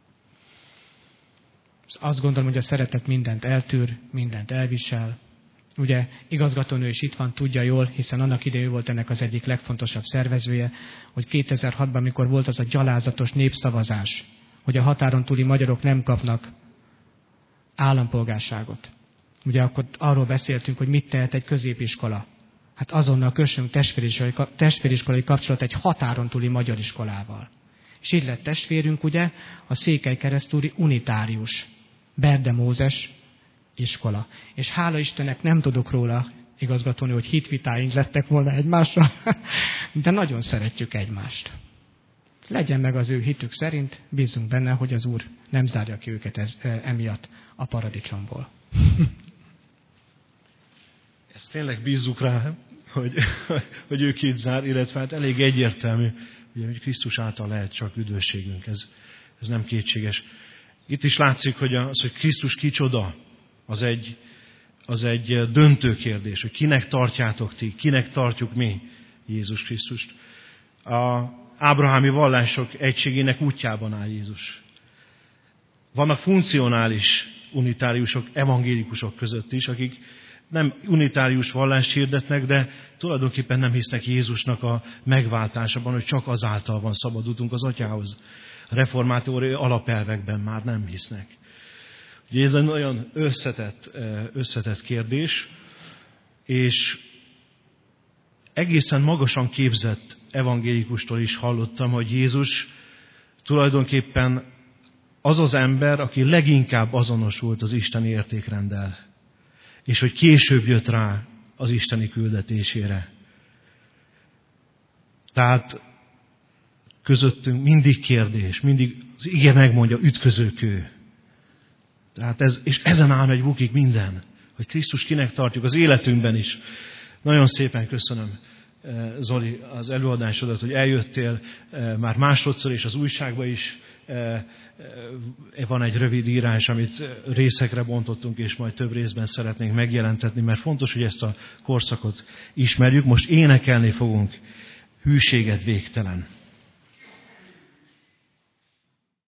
Azt gondolom, hogy a szeretet mindent eltűr, mindent elvisel. Ugye igazgatónő is itt van, tudja jól, hiszen annak idején volt ennek az egyik legfontosabb szervezője, hogy 2006-ban, mikor volt az a gyalázatos népszavazás, hogy a határon túli magyarok nem kapnak állampolgárságot. Ugye akkor arról beszéltünk, hogy mit tehet egy középiskola. Hát azonnal kössünk testvériskolai kapcsolat egy határon túli magyar iskolával. És így lett testvérünk, ugye, a Székelykeresztúri unitárius Berde Mózes iskola. És hála Istennek nem tudok róla, igazgatónő, hogy hitvitáink lettek volna egymással, de nagyon szeretjük egymást. Legyen meg az ő hitük szerint, bízunk benne, hogy az Úr nem zárja ki őket emiatt a paradicsomból. Ezt tényleg bízzuk rá, hogy ő zár, illetve hát elég egyértelmű, ugye, hogy Krisztus által lehet csak üdvösségünk. Ez nem kétséges. Itt is látszik, hogy hogy Krisztus kicsoda, az egy döntő kérdés, hogy kinek tartjátok ti, kinek tartjuk mi Jézus Krisztust. A ábrahámi vallások egységének útjában áll Jézus. Vannak funkcionális unitáriusok, evangélikusok között is, akik nem unitárius vallást hirdetnek, de tulajdonképpen nem hisznek Jézusnak a megváltásában, hogy csak azáltal van szabad utunk az Atyához. A reformátori alapelvekben már nem hisznek. Ugye ez egy nagyon összetett kérdés, és egészen magasan képzett evangélikustól is hallottam, hogy Jézus tulajdonképpen az az ember, aki leginkább azonosult az isteni értékrenddel, és hogy később jött rá az isteni küldetésére. Tehát közöttünk mindig kérdés, mindig az ige megmondja, ütközőkő. Tehát és ezen áll megy bukik minden, hogy Krisztus kinek tartjuk az életünkben is. Nagyon szépen köszönöm, Zoli, az előadásodat, hogy eljöttél már másodszor, és az újságban is van egy rövid írás, amit részekre bontottunk, és majd több részben szeretnénk megjelentetni, mert fontos, hogy ezt a korszakot ismerjük. Most énekelni fogunk, hűséged végtelen.